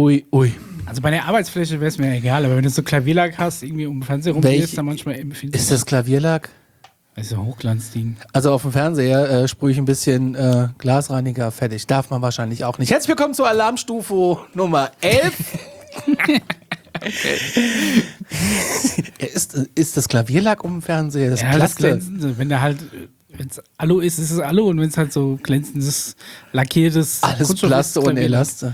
Ui. Also bei der Arbeitsfläche wäre es mir egal, aber wenn du so Klavierlack hast, irgendwie um den Fernseher rumgehst, dann manchmal empfindlich. Ist das Klavierlack? Das ist ein Hochglanzding. Also auf dem Fernseher sprühe ich ein bisschen Glasreiniger fertig. Darf man wahrscheinlich auch nicht. Herzlich willkommen zur Alarmstufe Nummer 11. Ist das Klavierlack um den Fernseher? Das das glänzende. Wenn der halt, wenn es Alu ist, ist es Alu. Und wenn es halt so glänzendes, lackiertes alles Plaste und Elaste.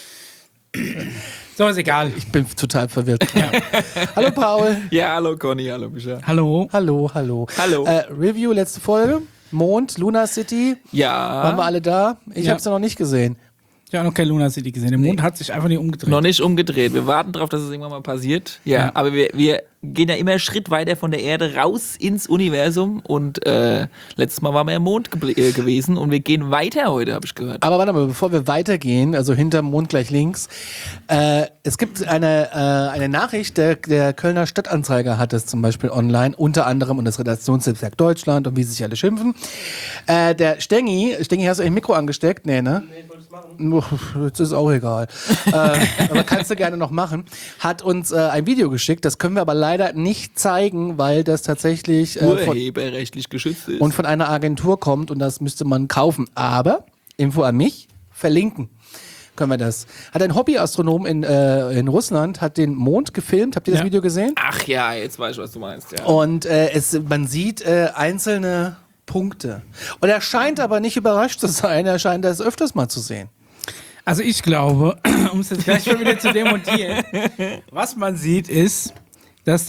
So, ist egal. Ich bin total verwirrt. Ja. Hallo Paul. Ja, hallo Conny, hallo Micha. Hallo. Hallo. Review, letzte Folge. Mond, Luna City. Ja. Waren wir alle da? Ich habe es noch nicht gesehen. Ich habe noch kein Luna City gesehen. Der Mond hat sich einfach nicht umgedreht. Noch nicht umgedreht. Wir warten drauf, dass es irgendwann mal passiert. Ja. Aber wir gehen ja immer einen Schritt weiter von der Erde raus ins Universum. Und letztes Mal waren wir im Mond gewesen. Und wir gehen weiter heute, habe ich gehört. Aber warte mal, bevor wir weitergehen, also hinterm Mond gleich links, es gibt eine Nachricht, der Kölner Stadtanzeiger hat es zum Beispiel online, unter anderem und das Redaktionsnetzwerk Deutschland und wie sie sich alle schimpfen. Der Stengi, hast du ein Mikro angesteckt? Nee, ne? Nee, ich wollte es machen. Jetzt ist auch egal. Aber kannst du gerne noch machen. Hat uns ein Video geschickt, das können wir aber leider nicht zeigen, weil das tatsächlich urheberrechtlich geschützt ist. Und von einer Agentur kommt und das müsste man kaufen. Aber, Info an mich, verlinken können wir das. Hat ein Hobbyastronom in Russland, hat den Mond gefilmt. Habt ihr das Video gesehen? Ach ja, jetzt weiß ich, was du meinst. Ja. Und man sieht einzelne Punkte. Und er scheint aber nicht überrascht zu sein. Er scheint das öfters mal zu sehen. Also ich glaube, um es jetzt gleich mal wieder zu demontieren, was man sieht ist, dass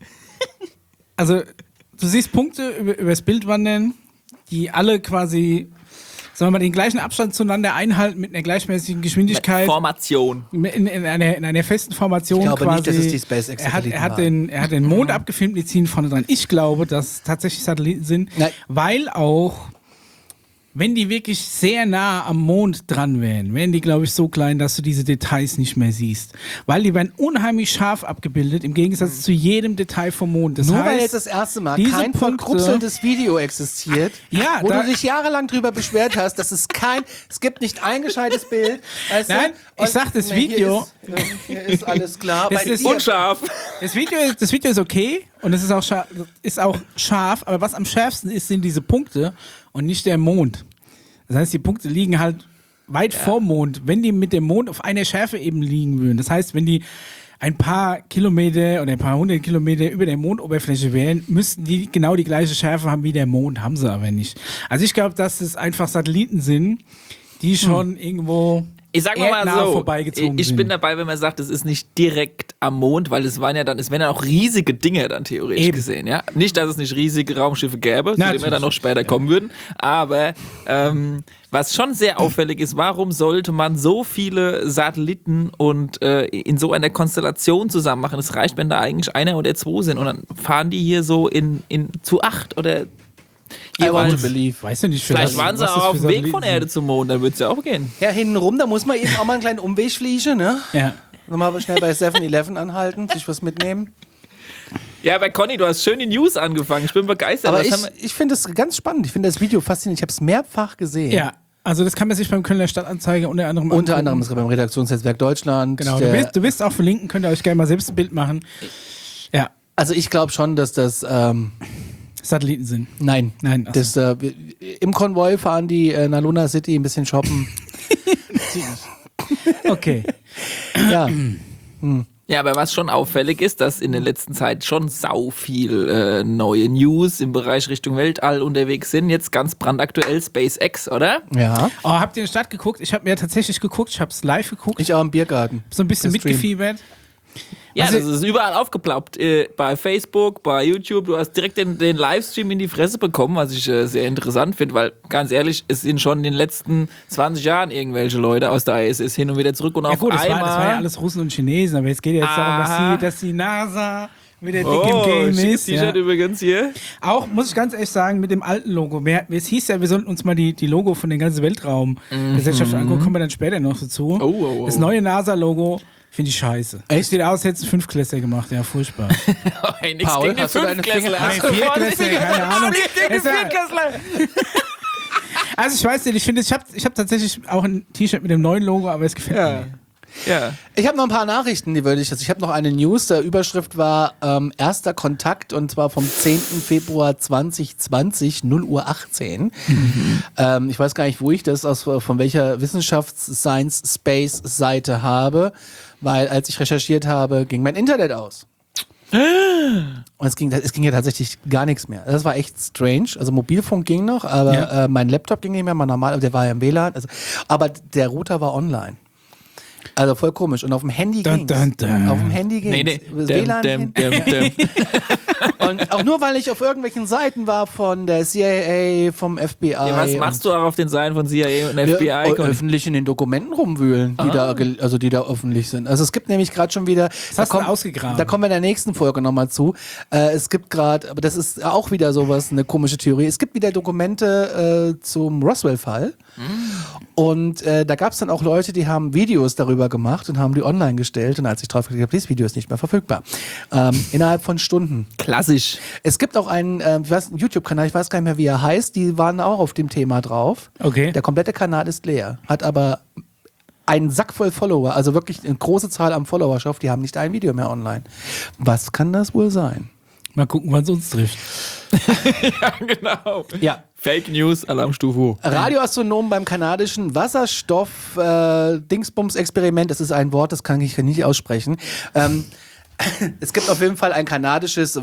also du siehst Punkte über das Bild wandern, die alle quasi, sagen wir mal, den gleichen Abstand zueinander einhalten mit einer gleichmäßigen Geschwindigkeit. Formation. In einer festen Formation. Ich glaube quasi. nicht, dass es die SpaceX-Satelliten er hat den Mond abgefilmt, die ziehen vorne dran. Ich glaube, dass es tatsächlich Satelliten sind, weil auch, wenn die wirklich sehr nah am Mond dran wären die, glaube ich, so klein, dass du diese Details nicht mehr siehst. Weil die werden unheimlich scharf abgebildet, im Gegensatz zu jedem Detail vom Mond. Das Nur heißt, weil jetzt das erste Mal kein verkrupseltes Video existiert, wo du dich jahrelang drüber beschwert hast, dass es gibt nicht ein gescheites Bild. Weißt Nein, ich sag das Video. Hier ist alles klar. Das ist unscharf. Das Video ist okay und es ist auch scharf, aber was am schärfsten ist, sind diese Punkte und nicht der Mond. Das heißt, die Punkte liegen halt weit vorm Mond, wenn die mit dem Mond auf einer Schärfe eben liegen würden. Das heißt, wenn die ein paar Kilometer oder ein paar hundert Kilometer über der Mondoberfläche wären, müssten die genau die gleiche Schärfe haben wie der Mond, haben sie aber nicht. Also ich glaube, dass es einfach Satelliten sind, die schon irgendwo ich sag mal so, vorbeigezogen ich bin dabei, wenn man sagt, es ist nicht direkt am Mond, weil es wären ja auch riesige Dinge dann theoretisch gesehen, ja. Nicht, dass es nicht riesige Raumschiffe gäbe, zu denen wir dann noch später kommen würden, aber was schon sehr auffällig ist, warum sollte man so viele Satelliten und in so einer Konstellation zusammen machen? Es reicht, wenn da eigentlich einer oder zwei sind und dann fahren die hier so in zu 8 oder jeweils. Weiß ja nicht, vielleicht waren sie auch auf dem Weg von Erde zum Mond, dann würde es ja auch gehen. Ja, hintenrum, da muss man eben auch mal einen kleinen Umweg fliegen, ne? Ja. Nochmal schnell bei 7-Eleven anhalten, sich was mitnehmen. Ja, aber Conny, du hast schön die News angefangen. Ich bin begeistert. Aber ich finde es ganz spannend. Ich finde das Video faszinierend. Ich habe es mehrfach gesehen. Ja. Also das kann man sich beim Kölner Stadtanzeiger unter anderem angucken. Unter anderem ist beim Redaktionsnetzwerk Deutschland. Genau, du wirst auch verlinken, könnt ihr euch gerne mal selbst ein Bild machen. Ja. Also ich glaube schon, dass das Satelliten sind. Nein. Das, im Konvoi fahren die nach Luna City ein bisschen shoppen. Okay. Ja. Ja, aber was schon auffällig ist, dass in der letzten Zeit schon sau viel neue News im Bereich Richtung Weltall unterwegs sind. Jetzt ganz brandaktuell SpaceX, oder? Ja. Oh, habt ihr in der Stadt geguckt? Ich habe mir tatsächlich geguckt, ich habe es live geguckt. Ich auch im Biergarten. So ein bisschen mitgefiebert. Ja, das ist überall aufgeploppt. Bei Facebook, bei YouTube. Du hast direkt den Livestream in die Fresse bekommen, was ich sehr interessant finde, weil ganz ehrlich, es sind schon in den letzten 20 Jahren irgendwelche Leute aus der ISS hin und wieder zurück und auf einmal... Das war ja alles Russen und Chinesen, aber jetzt geht ja jetzt darum, dass die NASA wieder dick im Game ist. T-Shirt übrigens hier. Auch, muss ich ganz ehrlich sagen, mit dem alten Logo. Es hieß ja, wir sollten uns mal die Logo von den ganzen Weltraumgesellschaften angucken, kommen wir dann später noch dazu. Das neue NASA-Logo finde ich scheiße. Echt? Sieht aus, als hättest du 5 Klässler gemacht. Ja, furchtbar. Hey, nix Paul, gegen die 5 Klässler. Nein, 4 Klässler, keine Ahnung. Also ich weiß nicht, ich hab tatsächlich auch ein T-Shirt mit dem neuen Logo, aber es gefällt mir. Ja. Ich habe noch ein paar Nachrichten, ich habe noch eine News, der Überschrift war erster Kontakt und zwar vom 10. Februar 2020, 0:18 Uhr. Ich weiß gar nicht, wo ich das von welcher Wissenschafts-Science-Space-Seite habe, weil als ich recherchiert habe, ging mein Internet aus. Und es ging ja tatsächlich gar nichts mehr. Das war echt strange. Also Mobilfunk ging noch, aber mein Laptop ging nicht mehr, mein normal, der war ja im WLAN. Also, aber der Router war online. Also voll komisch. Und auf dem Handy ging's. Auf dem Handy ging's. Nee. Das WLAN Und auch nur, weil ich auf irgendwelchen Seiten war von der CIA, vom FBI. Ja, was machst du auch auf den Seiten von CIA und FBI? Öffentlich in den Dokumenten rumwühlen, die da öffentlich sind. Also es gibt nämlich gerade schon wieder, das hast du ausgegraben. Da kommen wir in der nächsten Folge nochmal zu. Es gibt gerade, aber das ist auch wieder sowas, eine komische Theorie. Es gibt wieder Dokumente zum Roswell-Fall. Und da gab es dann auch Leute, die haben Videos darüber gemacht und haben die online gestellt. Und als ich drauf geklickt habe, dieses Video ist nicht mehr verfügbar. Innerhalb von Stunden. Klassisch. Es gibt auch einen YouTube-Kanal, ich weiß gar nicht mehr, wie er heißt, die waren auch auf dem Thema drauf. Okay. Der komplette Kanal ist leer, hat aber einen Sack voll Follower, also wirklich eine große Zahl an Followerschaft, die haben nicht ein Video mehr online. Was kann das wohl sein? Mal gucken, wann es uns trifft. Ja, genau. Ja. Fake News, Alarmstufe. Radioastronomen beim kanadischen Wasserstoff-Dingsbums-Experiment, das ist ein Wort, das kann ich nicht aussprechen. Es gibt auf jeden Fall ein kanadisches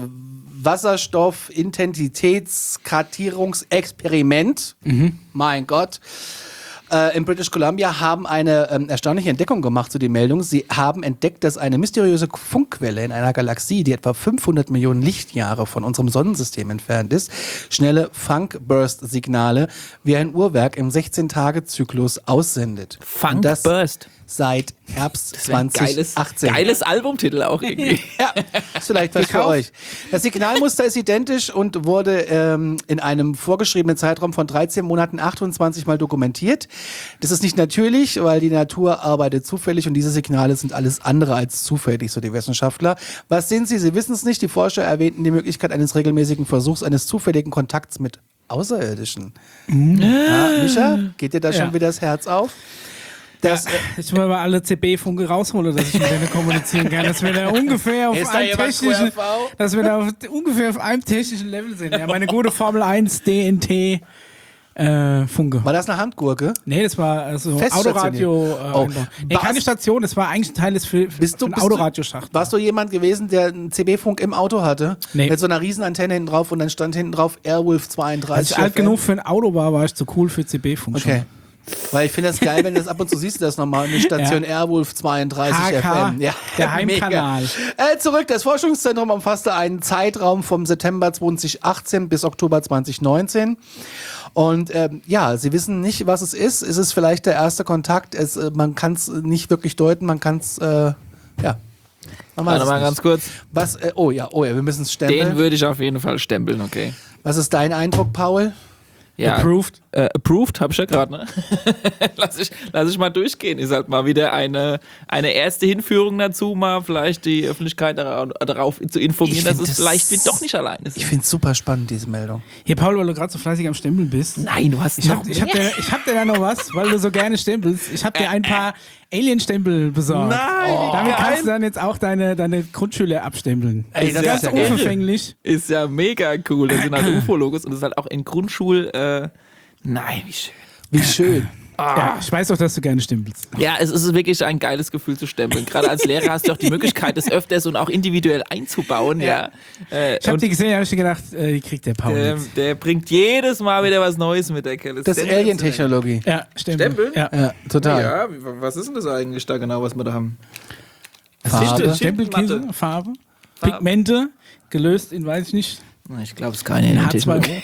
Wasserstoff-Intensitätskartierungsexperiment. Mein Gott. In British Columbia haben eine erstaunliche Entdeckung gemacht zu der Meldung. Sie haben entdeckt, dass eine mysteriöse Funkquelle in einer Galaxie, die etwa 500 Millionen Lichtjahre von unserem Sonnensystem entfernt ist, schnelle Funk-Burst-Signale wie ein Uhrwerk im 16-Tage-Zyklus aussendet. Funk-Burst? Seit Herbst 2018. Geiles Albumtitel auch irgendwie. Ja, ist vielleicht was für euch. Das Signalmuster ist identisch und wurde in einem vorgeschriebenen Zeitraum von 13 Monaten 28 Mal dokumentiert. Das ist nicht natürlich, weil die Natur arbeitet zufällig und diese Signale sind alles andere als zufällig, so die Wissenschaftler. Was sind sie? Sie wissen es nicht. Die Forscher erwähnten die Möglichkeit eines regelmäßigen Versuchs eines zufälligen Kontakts mit Außerirdischen. Ja, Micha, geht dir da schon wieder das Herz auf? Ich will mal alle CB-Funke rausholen, dass ich mit denen kommunizieren kann, dass wir da ungefähr auf einem technischen Level sind. Ja, meine gute Formel 1 DNT Funke. War das eine Handgurke? Nee, das war Autoradio. Keine Station, das war eigentlich ein Teil des Autoradioschachts. Warst du jemand gewesen, der einen CB-Funk im Auto hatte? Nee. Mit so einer riesen Antenne hinten drauf und dann stand hinten drauf Airwolf 32. Als ich alt genug für ein Auto war ich zu cool für CB-Funk schon. Okay. Weil ich finde das geil, wenn du das ab und zu siehst, das nochmal eine Station Airwolf 32 HK, FM. Ja, der Heimkanal. Zurück, das Forschungszentrum umfasste einen Zeitraum vom September 2018 bis Oktober 2019. Und Sie wissen nicht, was es ist. Es ist vielleicht der erste Kontakt. Man kann es nicht wirklich deuten, man kann es, Warte mal ganz kurz. Was, wir müssen es stempeln. Den würde ich auf jeden Fall stempeln, okay. Was ist dein Eindruck, Paul? Ja, approved. Approved, hab ich ja gerade, ne? lass ich mal durchgehen. Ist halt mal wieder eine erste Hinführung dazu, mal vielleicht die Öffentlichkeit darauf zu informieren, dass es vielleicht doch nicht allein ist. Ich finde es super spannend, diese Meldung. Hier, Paul, weil du gerade so fleißig am Stempeln bist. Nein, du hast Ich hab dir da noch was, weil du so gerne stempelst. Ich hab dir ein paar Alien-Stempel besorgt. Nein! Damit kannst du dann jetzt auch deine Grundschüler abstempeln. Ey, das ganz ist ja unverfänglich. Ist ja mega cool. Das sind halt UFO-Logos und das ist halt auch in Grundschul... Nein, wie schön. Wie schön. Ja, ich weiß doch, dass du gerne stempelst. Ja, es ist wirklich ein geiles Gefühl zu stempeln. Gerade als Lehrer hast du auch die Möglichkeit, das öfters und auch individuell einzubauen. Ja. Ich habe die gesehen, habe ich mir gedacht, die kriegt der Paul. Der bringt jedes Mal wieder was Neues mit, der Kerl. Das ist Alien-Technologie. Ja, Stempeln? Ja, total. Ja, was ist denn das eigentlich da genau, was wir da haben? Farbe. Stempelkäse, Farbe, Pigmente, gelöst in, weiß ich nicht. Ich glaube, es ist keine Alien-Technologie.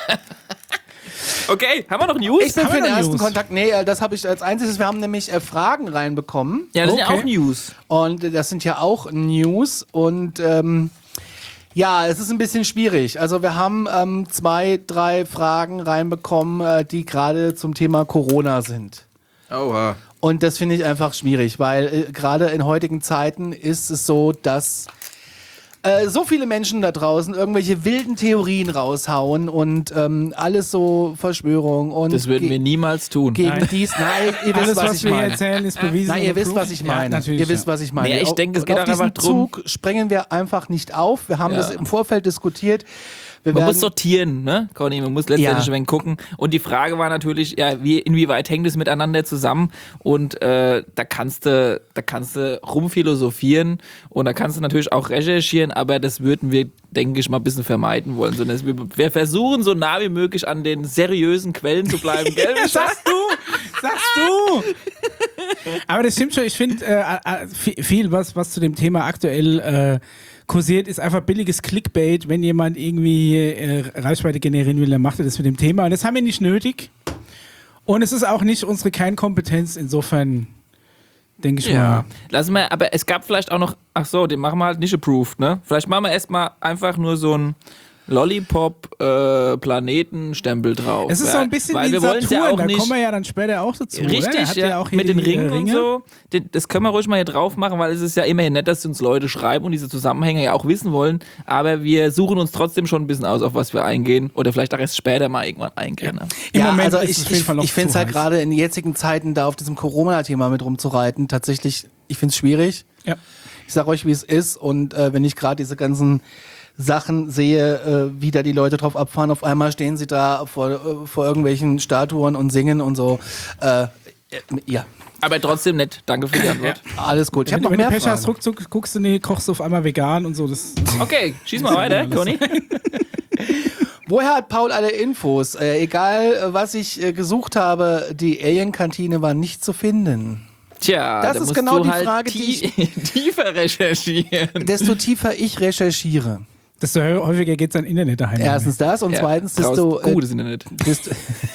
Okay, haben wir noch News? Ich bin für den ersten Kontakt. Nee, das habe ich als einziges. Wir haben nämlich Fragen reinbekommen. Ja, das sind ja auch News. Und das sind ja auch News. Und es ist ein bisschen schwierig. Also wir haben 2, 3 Fragen reinbekommen, die gerade zum Thema Corona sind. Oha. Und das finde ich einfach schwierig, weil gerade in heutigen Zeiten ist es so, dass so viele Menschen da draußen irgendwelche wilden Theorien raushauen und alles so Verschwörung und das würden wir niemals tun. Gegen dies, nein, ihr wisst, Alles, was was ich wir meine. erzählen, ist bewiesen. Nein, ihr wisst, und was ich meine. natürlich, Ihr wisst, was ich meine. Nee, ich denke, es geht auf auch einfach diesen Zug sprengen wir einfach nicht auf. Wir haben das im Vorfeld diskutiert. Man muss sortieren, ne, Conny? Man muss letztendlich ein wenig gucken. Und die Frage war natürlich, ja, inwieweit hängt es miteinander zusammen? Und da kannst du rumphilosophieren und da kannst du natürlich auch recherchieren, aber das würden wir, denke ich, mal ein bisschen vermeiden wollen. Sondern wir versuchen, so nah wie möglich an den seriösen Quellen zu bleiben, gell? Sagst du! Aber das stimmt schon. Ich finde, viel, was zu dem Thema aktuell kursiert, ist einfach billiges Clickbait. Wenn jemand irgendwie Reichweite generieren will, dann macht er das mit dem Thema. Und das haben wir nicht nötig. Und es ist auch nicht unsere Kernkompetenz. Insofern denke ich mal. Lassen wir, aber es gab vielleicht auch noch, den machen wir halt nicht approved, ne? Vielleicht machen wir erstmal einfach nur so ein Lollipop-Planetenstempel drauf. Es ist so ein bisschen weil wie wir wollen ja auch da nicht, kommen wir ja dann später auch dazu. richtig, hat ja, auch hier mit den die, Ringen Ringe. und so. Das können wir ruhig mal hier drauf machen, weil es ist ja immerhin nett, dass uns Leute schreiben und diese Zusammenhänge ja auch wissen wollen. Aber wir suchen uns trotzdem schon ein bisschen aus, auf was wir eingehen. Oder vielleicht auch erst später mal irgendwann eingehen. Ne? Im Moment also ist es auf jeden Fall noch ich finde es zu halt heiß. gerade in den jetzigen Zeiten da auf diesem Corona-Thema mit rumzureiten, tatsächlich, ich finde es schwierig. Ja. Ich sag euch, wie es ist. Und wenn ich gerade diese ganzen Sachen sehe, wie da die Leute drauf abfahren, auf einmal stehen sie da vor irgendwelchen Statuen und singen und so. Ja. Aber trotzdem nett. Danke für die Antwort. Alles gut. Ich habe noch Wenn mehr du Pech hast, Fragen. ruckzuck guckst du, kochst du auf einmal vegan und so. Das Okay, schieß mal weiter, Conny. Woher hat Paul alle Infos? Egal, was ich gesucht habe, die Alien-Kantine war nicht zu finden. Tja, Das da ist musst genau du die halt Frage, die tiefer recherchieren. Desto tiefer ich recherchiere. desto häufiger geht sein Internet daheim. Erstens das und zweitens, desto... gutes Internet. desto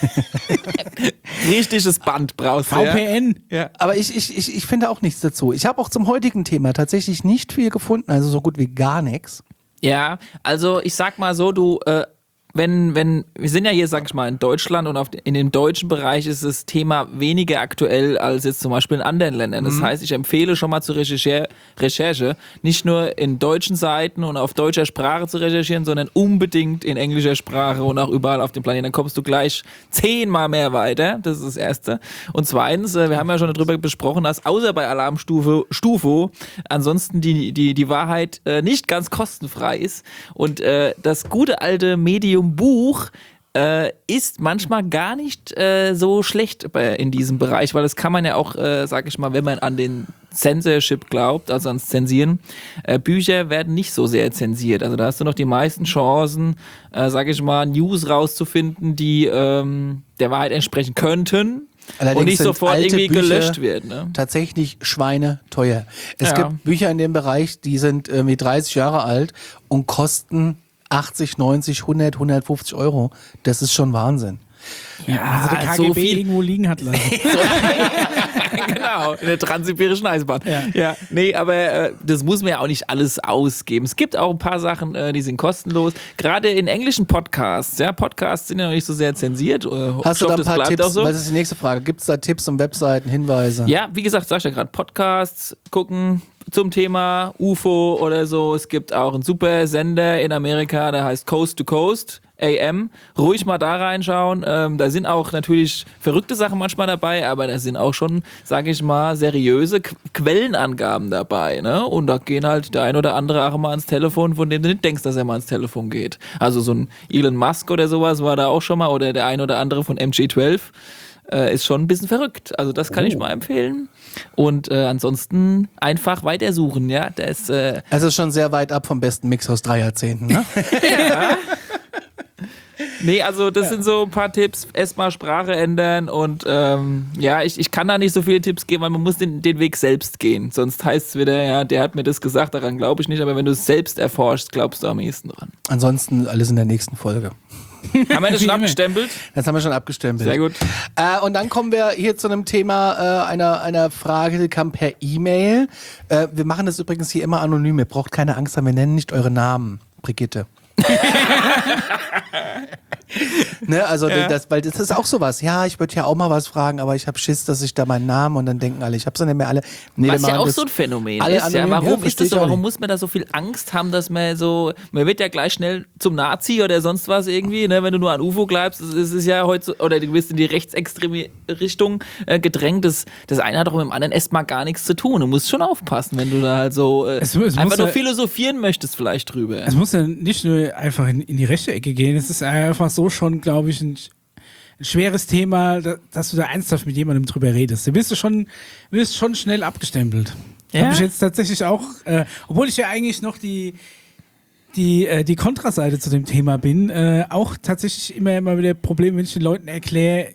Richtiges Band brauchst du. VPN. Ja. aber ich finde auch nichts dazu. Ich habe auch zum heutigen Thema tatsächlich nicht viel gefunden, also so gut wie gar nichts. Ja, also ich sag mal so, du, wenn wir sind ja hier, sag ich mal, in Deutschland und in dem deutschen Bereich ist das Thema weniger aktuell als jetzt zum Beispiel in anderen Ländern. Das heißt, ich empfehle schon mal zur Recherche, nicht nur in deutschen Seiten und auf deutscher Sprache zu recherchieren, sondern unbedingt in englischer Sprache und auch überall auf dem Planeten. Dann kommst du gleich 10-mal mehr weiter. Das ist das Erste. Und zweitens, wir haben ja schon darüber besprochen, dass außer bei Stufo ansonsten die Wahrheit nicht ganz kostenfrei ist. Und das gute alte Medium Buch ist manchmal gar nicht so schlecht in diesem Bereich, weil das kann man ja auch, sag ich mal, wenn man an den Censorship glaubt, also ans Zensieren, Bücher werden nicht so sehr zensiert. Also da hast du noch die meisten Chancen, sag ich mal, News rauszufinden, die der Wahrheit entsprechen könnten. Allerdings und nicht sind sofort alte irgendwie Bücher gelöscht werden. Ne? Tatsächlich schweineteuer. Es Ja. gibt Bücher in dem Bereich, die sind irgendwie 30 Jahre alt und kosten 80, 90, 100, 150 Euro. Das ist schon Wahnsinn. Ja, also der so KGB viel- irgendwo liegen hat lassen. Genau, in der transsibirischen Eisbahn. Ja. Nee, aber das muss man ja auch nicht alles ausgeben. Es gibt auch ein paar Sachen, die sind kostenlos. Gerade in englischen Podcasts. Ja, Podcasts sind ja noch nicht so sehr zensiert. Hast du da ein das paar bleibt Tipps? auch so. Was ist die nächste Frage? Gibt es da Tipps und Webseiten, Hinweise? Ja, wie gesagt, sag ich ja gerade, Podcasts gucken zum Thema UFO oder so. Es gibt auch einen super Sender in Amerika, der heißt Coast to Coast. AM, ruhig mal da reinschauen. Da sind auch natürlich verrückte Sachen manchmal dabei, aber da sind auch schon, sage ich mal, seriöse Quellenangaben dabei. Ne? Und da gehen halt der ein oder andere auch mal ans Telefon, von dem du nicht denkst, dass er mal ans Telefon geht. Also so ein Elon Musk oder sowas war da auch schon mal, oder der ein oder andere von MJ12. Ist schon ein bisschen verrückt. Also das kann ich mal empfehlen. Und ansonsten einfach weitersuchen. Ja? Das, Also schon sehr weit ab vom besten Mix aus 3 Jahrzehnten. Ne? Nee, also das sind so ein paar Tipps. Erstmal Sprache ändern und ja, ich kann da nicht so viele Tipps geben, weil man muss den Weg selbst gehen. Sonst heißt es wieder, ja, der hat mir das gesagt, daran glaube ich nicht. Aber wenn du es selbst erforschst, glaubst du am ehesten dran. Ansonsten alles in der nächsten Folge. Haben wir das schon abgestempelt? Das haben wir schon abgestempelt. Sehr gut. Und dann kommen wir hier zu einem Thema einer Frage, die kam per E-Mail. Wir machen das übrigens hier immer anonym. Ihr braucht keine Angst haben, wir nennen nicht eure Namen, Brigitte. Ne, also weil das ist auch sowas. Ja, ich würde ja auch mal was fragen, aber ich habe Schiss, dass ich da meinen Namen und dann denken alle, ich hab's dann nicht mehr alle. Nee, was ja auch so ein Phänomen ist. Ja, warum ist das so? Warum muss man da so viel Angst haben, dass man wird ja gleich schnell zum Nazi oder sonst was irgendwie, ne, wenn du nur an UFO bleibst. Es ist ja heute so, oder du bist in die rechtsextreme Richtung gedrängt. Das eine hat doch mit dem anderen erstmal gar nichts zu tun. Du musst schon aufpassen, wenn du da halt so einfach nur philosophieren möchtest vielleicht drüber. Es muss ja nicht nur einfach in die rechte Ecke gehen. Es ist einfach so schon, glaube ich, ein schweres Thema, dass du da ernsthaft mit jemandem drüber redest. Du wirst schon schnell abgestempelt. Ja? Habe ich jetzt tatsächlich auch, obwohl ich ja eigentlich noch die Kontraseite zu dem Thema bin, auch tatsächlich immer wieder Probleme, wenn ich den Leuten erkläre,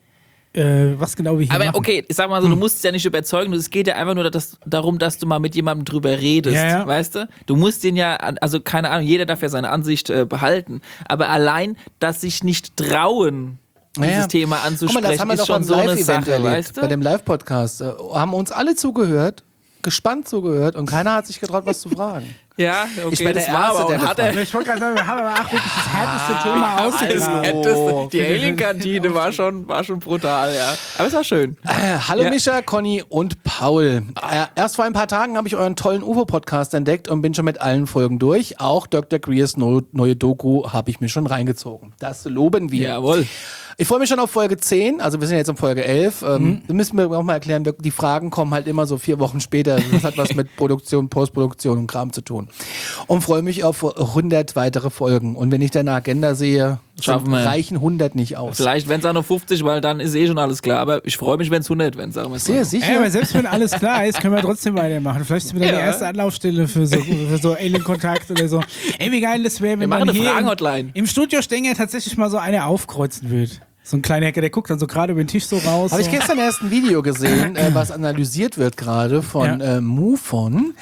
was genau wir hier machen. Aber okay, ich sag mal so, du musst es ja nicht überzeugen, es geht ja einfach nur darum, dass du mal mit jemandem drüber redest, weißt du? Du musst den ja, also keine Ahnung, jeder darf ja seine Ansicht behalten, aber allein, dass sich nicht trauen, dieses Thema anzusprechen, das haben wir ist doch schon so eine Sache, weißt du? Bei dem Live-Podcast haben uns alle zugehört, gespannt zugehört und keiner hat sich getraut, was zu fragen. Ja, okay, ich bin der Erste, der ich wollte gerade sagen, wir haben aber auch wirklich das härteste Thema ausgegraben. Die Alien-Kantine war schon brutal, ja. Aber es war schön. Hallo Micha, Conny und Paul. Erst vor ein paar Tagen habe ich euren tollen UFO-Podcast entdeckt und bin schon mit allen Folgen durch. Auch Dr. Greers neue Doku habe ich mir schon reingezogen. Das loben wir. Jawohl. Ich freue mich schon auf Folge 10, also wir sind jetzt in Folge 11. Da müssen wir auch mal erklären, die Fragen kommen halt immer so 4 Wochen später. Das hat was mit Produktion, Postproduktion und Kram zu tun. Und freue mich auf 100 weitere Folgen. Und wenn ich dann eine Agenda sehe, reichen 100 nicht aus. Vielleicht, wenn es auch noch 50, weil dann ist schon alles klar. Aber ich freue mich, wenn es 100 werden, sagen wir es sehr sicher. Aber selbst wenn alles klar ist, können wir trotzdem weitermachen. Vielleicht sind wir dann die erste Anlaufstelle für so Alien-Kontakt oder so. Ey, wie geil das wäre, wenn man hier im Studio Stenger tatsächlich mal so eine aufkreuzen würde. So ein kleiner Hacker, der guckt dann so gerade über den Tisch so raus. Habe ich gestern erst ein Video gesehen, was analysiert wird gerade von MUFON,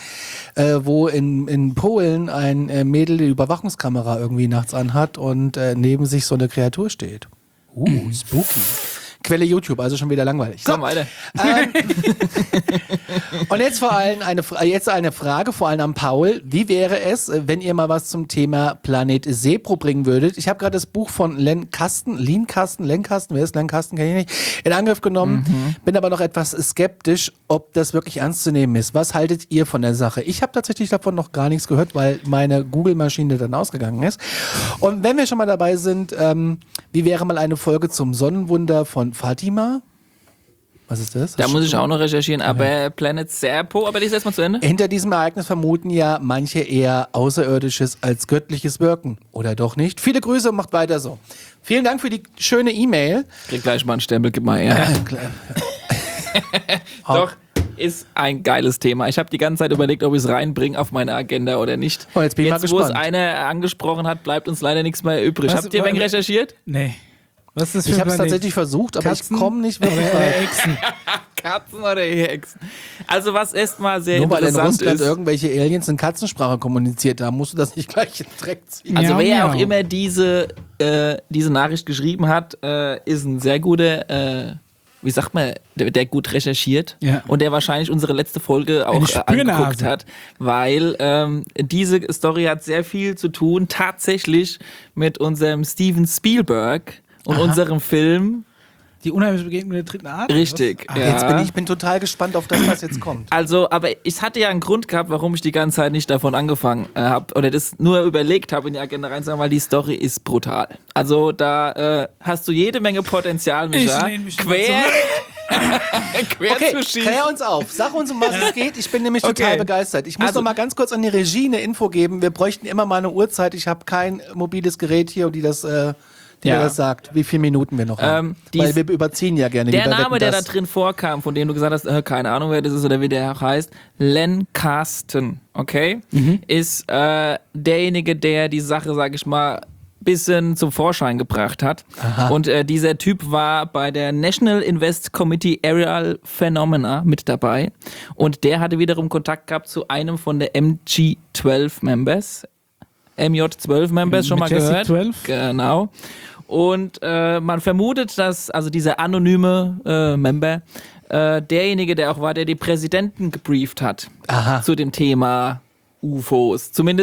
wo in Polen ein Mädel die Überwachungskamera irgendwie nachts anhat und neben sich so eine Kreatur steht. Spooky. Quelle YouTube, also schon wieder langweilig. Komm, weiter. Und jetzt eine Frage, vor allem an Paul. Wie wäre es, wenn ihr mal was zum Thema Planet Sepro bringen würdet? Ich habe gerade das Buch von Len Kasten, wer ist Len Kasten, kenne ich nicht, in Angriff genommen, bin aber noch etwas skeptisch, ob das wirklich ernst zu nehmen ist. Was haltet ihr von der Sache? Ich habe tatsächlich davon noch gar nichts gehört, weil meine Google-Maschine dann ausgegangen ist. Und wenn wir schon mal dabei sind, wie wäre mal eine Folge zum Sonnenwunder von Fatima? Was ist das? Da muss ich auch noch recherchieren, aber Planet Serpo, aber die ist erstmal zu Ende. Hinter diesem Ereignis vermuten ja manche eher Außerirdisches als göttliches Wirken. Oder doch nicht? Viele Grüße und macht weiter so. Vielen Dank für die schöne E-Mail. Krieg gleich mal einen Stempel, gib mal her. Doch, ist ein geiles Thema. Ich habe die ganze Zeit überlegt, ob ich es reinbringe auf meine Agenda oder nicht. Oh, jetzt bin ich mal gespannt. Wo es einer angesprochen hat, bleibt uns leider nichts mehr übrig. Habt ihr wenig recherchiert? Nee. Was ist das für ich habe es tatsächlich versucht, aber Katzen? Ich komme nicht wirklich rein. Katzen oder Hexen? Also was erstmal sehr nur interessant ist. Nur weil in Russland irgendwelche Aliens in Katzensprache kommuniziert haben, musst du das nicht gleich in den Dreck ziehen. Also wer auch immer diese Nachricht geschrieben hat, ist ein sehr guter, wie sagt man, der gut recherchiert und der wahrscheinlich unsere letzte Folge auch angeguckt hat, weil diese Story hat sehr viel zu tun tatsächlich mit unserem Steven Spielberg und unserem Film Die unheimliche Begegnung der dritten Art? Richtig. Ja. Ich bin total gespannt auf das, was jetzt kommt. Also, aber ich hatte ja einen Grund gehabt, warum ich die ganze Zeit nicht davon angefangen habe oder das nur überlegt habe, in die Agenda reinzusagen, weil die Story ist brutal. Also da hast du jede Menge Potenzial, Micha. Quer zu schießen. Klär uns auf. Sag uns, um was es geht. Ich bin nämlich total begeistert. Ich muss noch mal ganz kurz an die Regie eine Info geben. Wir bräuchten immer mal eine Uhrzeit. Ich habe kein mobiles Gerät hier, die das sagt, wie viele Minuten wir noch haben. Weil wir überziehen ja gerne. Der Name, der da drin vorkam, von dem du gesagt hast, keine Ahnung, wer das ist oder wie der heißt, Len Kasten, okay? Ist derjenige, der die Sache, sag ich mal, bisschen zum Vorschein gebracht hat. Aha. Und dieser Typ war bei der National Invest Committee Aerial Phenomena mit dabei. Und der hatte wiederum Kontakt gehabt zu einem von der MJ12 Members, schon mal gehört. 12? Genau. Und man vermutet, dass also dieser anonyme Member derjenige, der auch war, der die Präsidenten gebrieft hat zu dem Thema UFOs. Zumindest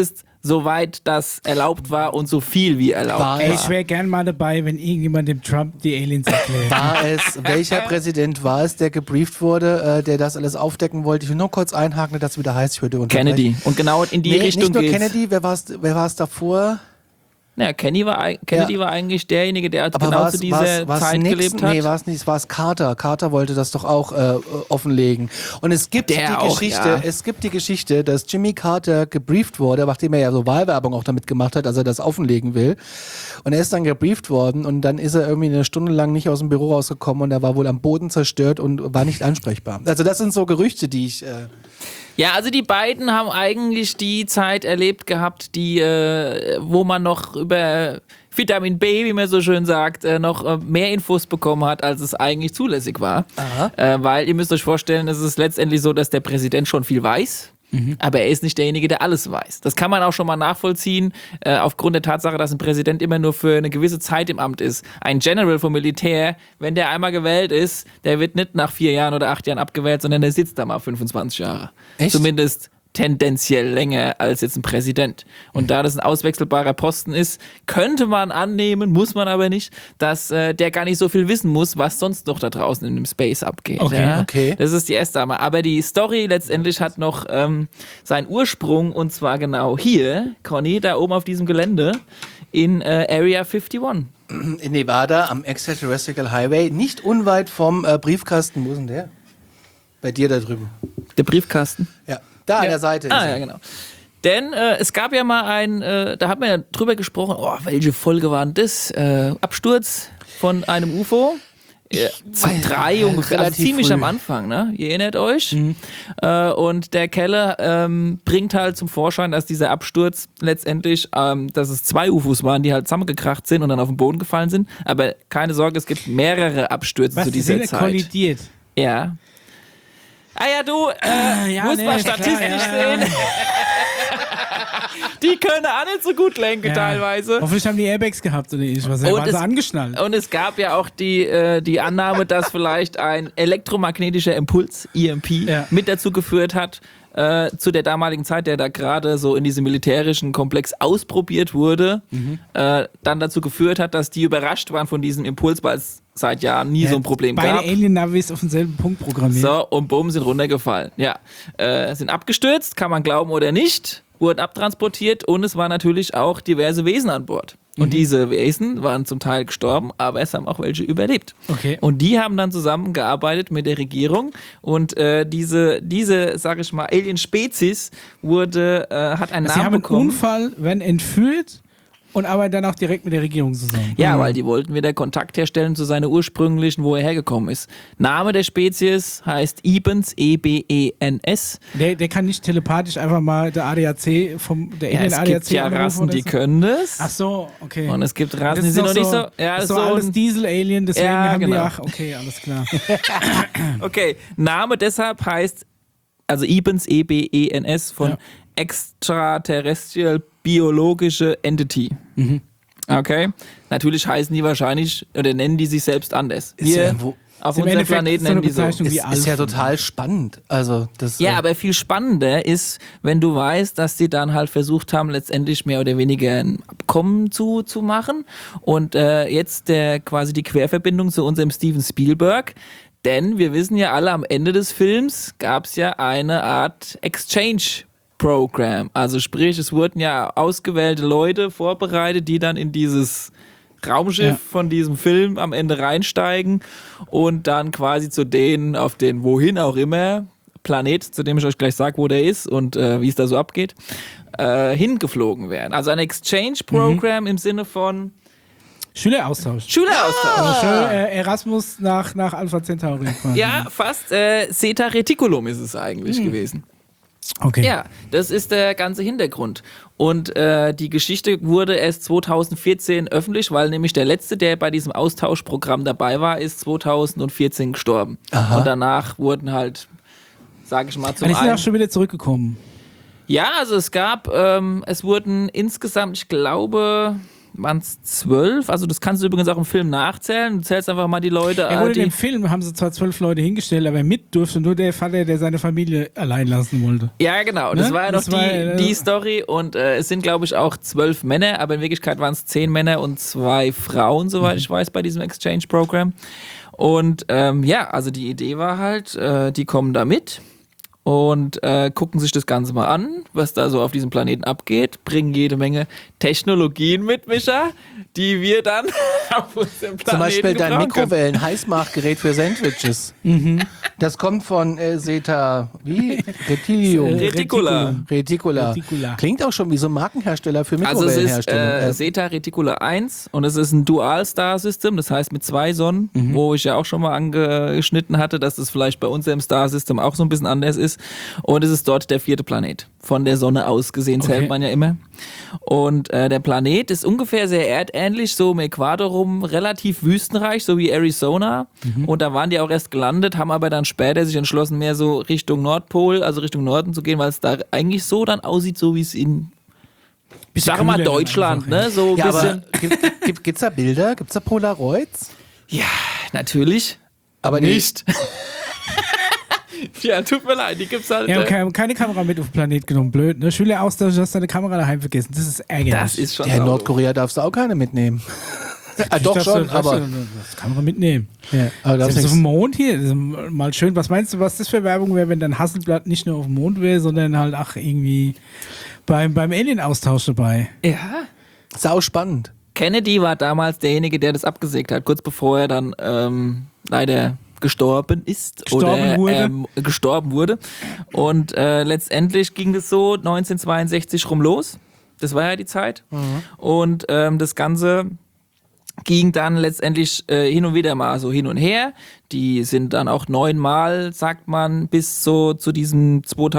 soweit das erlaubt war und so viel wie erlaubt war. Ich wäre gern mal dabei, wenn irgendjemand dem Trump die Aliens erklärt. Welcher Präsident war es, der gebrieft wurde, der das alles aufdecken wollte? Ich will nur kurz einhaken, dass es wieder heißt, ich würde unterbrechen. Kennedy. Und genau in die Richtung nicht nur geht's. Kennedy, wer war es davor? Naja, Kennedy war eigentlich derjenige, der genau zu dieser Zeit gelebt hat. Nee, war es nicht, es war Carter. Carter wollte das doch auch offenlegen. Und es gibt die Geschichte, dass Jimmy Carter gebrieft wurde, nachdem er ja so Wahlwerbung auch damit gemacht hat, dass er das offenlegen will. Und er ist dann gebrieft worden und dann ist er irgendwie eine Stunde lang nicht aus dem Büro rausgekommen und er war wohl am Boden zerstört und war nicht ansprechbar. Also das sind so Gerüchte, die ich... Ja, also die beiden haben eigentlich die Zeit erlebt gehabt, wo man noch über Vitamin B, wie man so schön sagt, noch mehr Infos bekommen hat, als es eigentlich zulässig war. Weil ihr müsst euch vorstellen, es ist letztendlich so, dass der Präsident schon viel weiß. Aber er ist nicht derjenige, der alles weiß. Das kann man auch schon mal nachvollziehen, aufgrund der Tatsache, dass ein Präsident immer nur für eine gewisse Zeit im Amt ist. Ein General vom Militär, wenn der einmal gewählt ist, der wird nicht nach 4 Jahren oder 8 Jahren abgewählt, sondern der sitzt da mal 25 Jahre. Echt? Zumindest tendenziell länger als jetzt ein Präsident. Und da das ein auswechselbarer Posten ist, könnte man annehmen, muss man aber nicht, dass der gar nicht so viel wissen muss, was sonst noch da draußen in dem Space abgeht. Okay. Das ist die erste Annahme. Aber die Story letztendlich hat noch seinen Ursprung, und zwar genau hier, Conny, da oben auf diesem Gelände in Area 51. In Nevada am Extraterrestrial Highway, nicht unweit vom Briefkasten. Wo ist denn der? Bei dir da drüben. Der Briefkasten? Ja. Da an der Seite. Ja, genau. Denn es gab ja mal da hat man ja drüber gesprochen, welche Folge war denn das? Absturz von einem UFO. 3 ungefähr, also ziemlich früh. Am Anfang, ne? Ihr erinnert euch? Und der Keller bringt halt zum Vorschein, dass dieser Absturz letztendlich, dass es 2 UFOs waren, die halt zusammengekracht sind und dann auf den Boden gefallen sind. Aber keine Sorge, es gibt mehrere Abstürze zu dieser Zeit. Kollidiert. Ja. Ah ja, du musst mal statistisch sehen. Die können auch nicht so gut lenken teilweise. Hoffentlich haben die Airbags gehabt oder ich was. Waren sie angeschnallt. Und es gab ja auch die Annahme, dass vielleicht ein elektromagnetischer Impuls, EMP, mit dazu geführt hat, zu der damaligen Zeit, der da gerade so in diesem militärischen Komplex ausprobiert wurde, dann dazu geführt hat, dass die überrascht waren von diesem Impuls, weil es seit Jahren nie so ein Problem gab. Beide Alien-Navis auf denselben Punkt programmiert. So, und bumm, sind runtergefallen. Ja, sind abgestürzt, kann man glauben oder nicht, wurden abtransportiert und es waren natürlich auch diverse Wesen an Bord. Und diese Wesen waren zum Teil gestorben, aber es haben auch welche überlebt. Okay. Und die haben dann zusammengearbeitet mit der Regierung und diese, sag ich mal, Alien-Spezies hat einen Namen bekommen. Sie haben einen Unfall, werden entführt und arbeiten dann auch direkt mit der Regierung zusammen. Ja, weil die wollten wieder Kontakt herstellen zu seiner ursprünglichen, wo er hergekommen ist. Name der Spezies heißt Ebens, E-B-E-N-S. Der kann nicht telepathisch einfach mal der ADAC der Alien-ADAC. Es gibt ja Rassen, die können das. Ach so, okay. Und es gibt Rassen, die sind noch nicht so... Ja, das ist so alles Diesel-Alien, deswegen haben die... Ach, okay, alles klar. Okay, Name deshalb heißt, also Ebens, E-B-E-N-S von Extraterrestrial Biologische Entity. Okay? Natürlich heißen die wahrscheinlich, oder nennen die sich selbst anders. Wir auf unserem Planeten nennen die so. Ist ja total spannend. Also das, aber viel spannender ist, wenn du weißt, dass die dann halt versucht haben, letztendlich mehr oder weniger ein Abkommen zu machen. Und jetzt quasi die Querverbindung zu unserem Steven Spielberg. Denn wir wissen ja alle, am Ende des Films gab es ja eine Art Exchange-Program. Also sprich, es wurden ja ausgewählte Leute vorbereitet, die dann in dieses Raumschiff von diesem Film am Ende reinsteigen und dann quasi zu denen auf den wohin auch immer Planet, zu dem ich euch gleich sage, wo der ist und wie es da so abgeht, hingeflogen werden. Also ein Exchange-Program im Sinne von Schüleraustausch. Schüleraustausch. Erasmus nach Alpha Centauri. Ja, fast. Zeta Reticulum ist es eigentlich gewesen. Okay. Ja, das ist der ganze Hintergrund. Und die Geschichte wurde erst 2014 öffentlich, weil nämlich der Letzte, der bei diesem Austauschprogramm dabei war, ist 2014 gestorben. Aha. Und danach wurden halt, sage ich mal, zum einen... Die sind auch schon wieder zurückgekommen. Ja, also es wurden insgesamt, ich glaube... waren es 12, also das kannst du übrigens auch im Film nachzählen, du zählst einfach mal die Leute. Ja gut, in dem Film haben sie zwar 12 Leute hingestellt, aber mit durfte nur der Vater, der seine Familie allein lassen wollte. Ja genau, das war ja noch die Story und es sind glaube ich auch 12 Männer, aber in Wirklichkeit waren es 10 Männer und 2 Frauen, soweit ich weiß, bei diesem Exchange-Programm. Und also die Idee war halt, die kommen da mit und gucken sich das Ganze mal an, was da so auf diesem Planeten abgeht, bringen jede Menge Technologien mit, Micha, die wir dann auf unserem Planeten zum Beispiel dein gebrauchen können. Mikrowellen-Heißmachgerät für Sandwiches. Das kommt von Zeta, wie? Reticula. Klingt auch schon wie so ein Markenhersteller für Mikrowellenherstellung. Also es ist Zeta Reticula 1 und es ist ein Dual-Star-System, das heißt mit 2 Sonnen, wo ich ja auch schon mal angeschnitten hatte, dass das vielleicht bei uns im Star-System auch so ein bisschen anders ist. Und es ist dort der 4. Planet. Von der Sonne aus gesehen zählt man ja immer. Und der Planet ist ungefähr sehr erdähnlich, so um Äquator rum, relativ wüstenreich, so wie Arizona. Und da waren die auch erst gelandet, haben aber dann später sich entschlossen, mehr so Richtung Nordpol, also Richtung Norden zu gehen, weil es da eigentlich so dann aussieht, so wie es in, ich sage mal Deutschland, ne? So ja, bisschen. Aber gibt's da Bilder? Gibt's da Polaroids? Ja, natürlich. Aber nicht. Ja, tut mir leid, die gibt's halt. Ja, okay, keine Kamera mit auf den Planet genommen, blöd, ne? Schüleraustausch, du hast deine Kamera daheim vergessen, das ist ärgerlich. Das ist schon ja, in Nordkorea darfst du auch keine mitnehmen. Doch schon, aber... Das kann man mitnehmen. Ja, aber das ist auf dem Mond hier, das ist mal schön. Was meinst du, was das für Werbung wäre, wenn dein Hasselblatt nicht nur auf dem Mond wäre, sondern halt irgendwie beim Alien-Austausch dabei? Ja. Sau spannend. Kennedy war damals derjenige, der das abgesägt hat, kurz bevor er dann leider gestorben wurde. Und letztendlich ging das so 1962 rum los. Das war ja die Zeit. Und das Ganze ging dann letztendlich hin und wieder mal so hin und her. Die sind dann auch 9-mal, sagt man, bis so zu diesem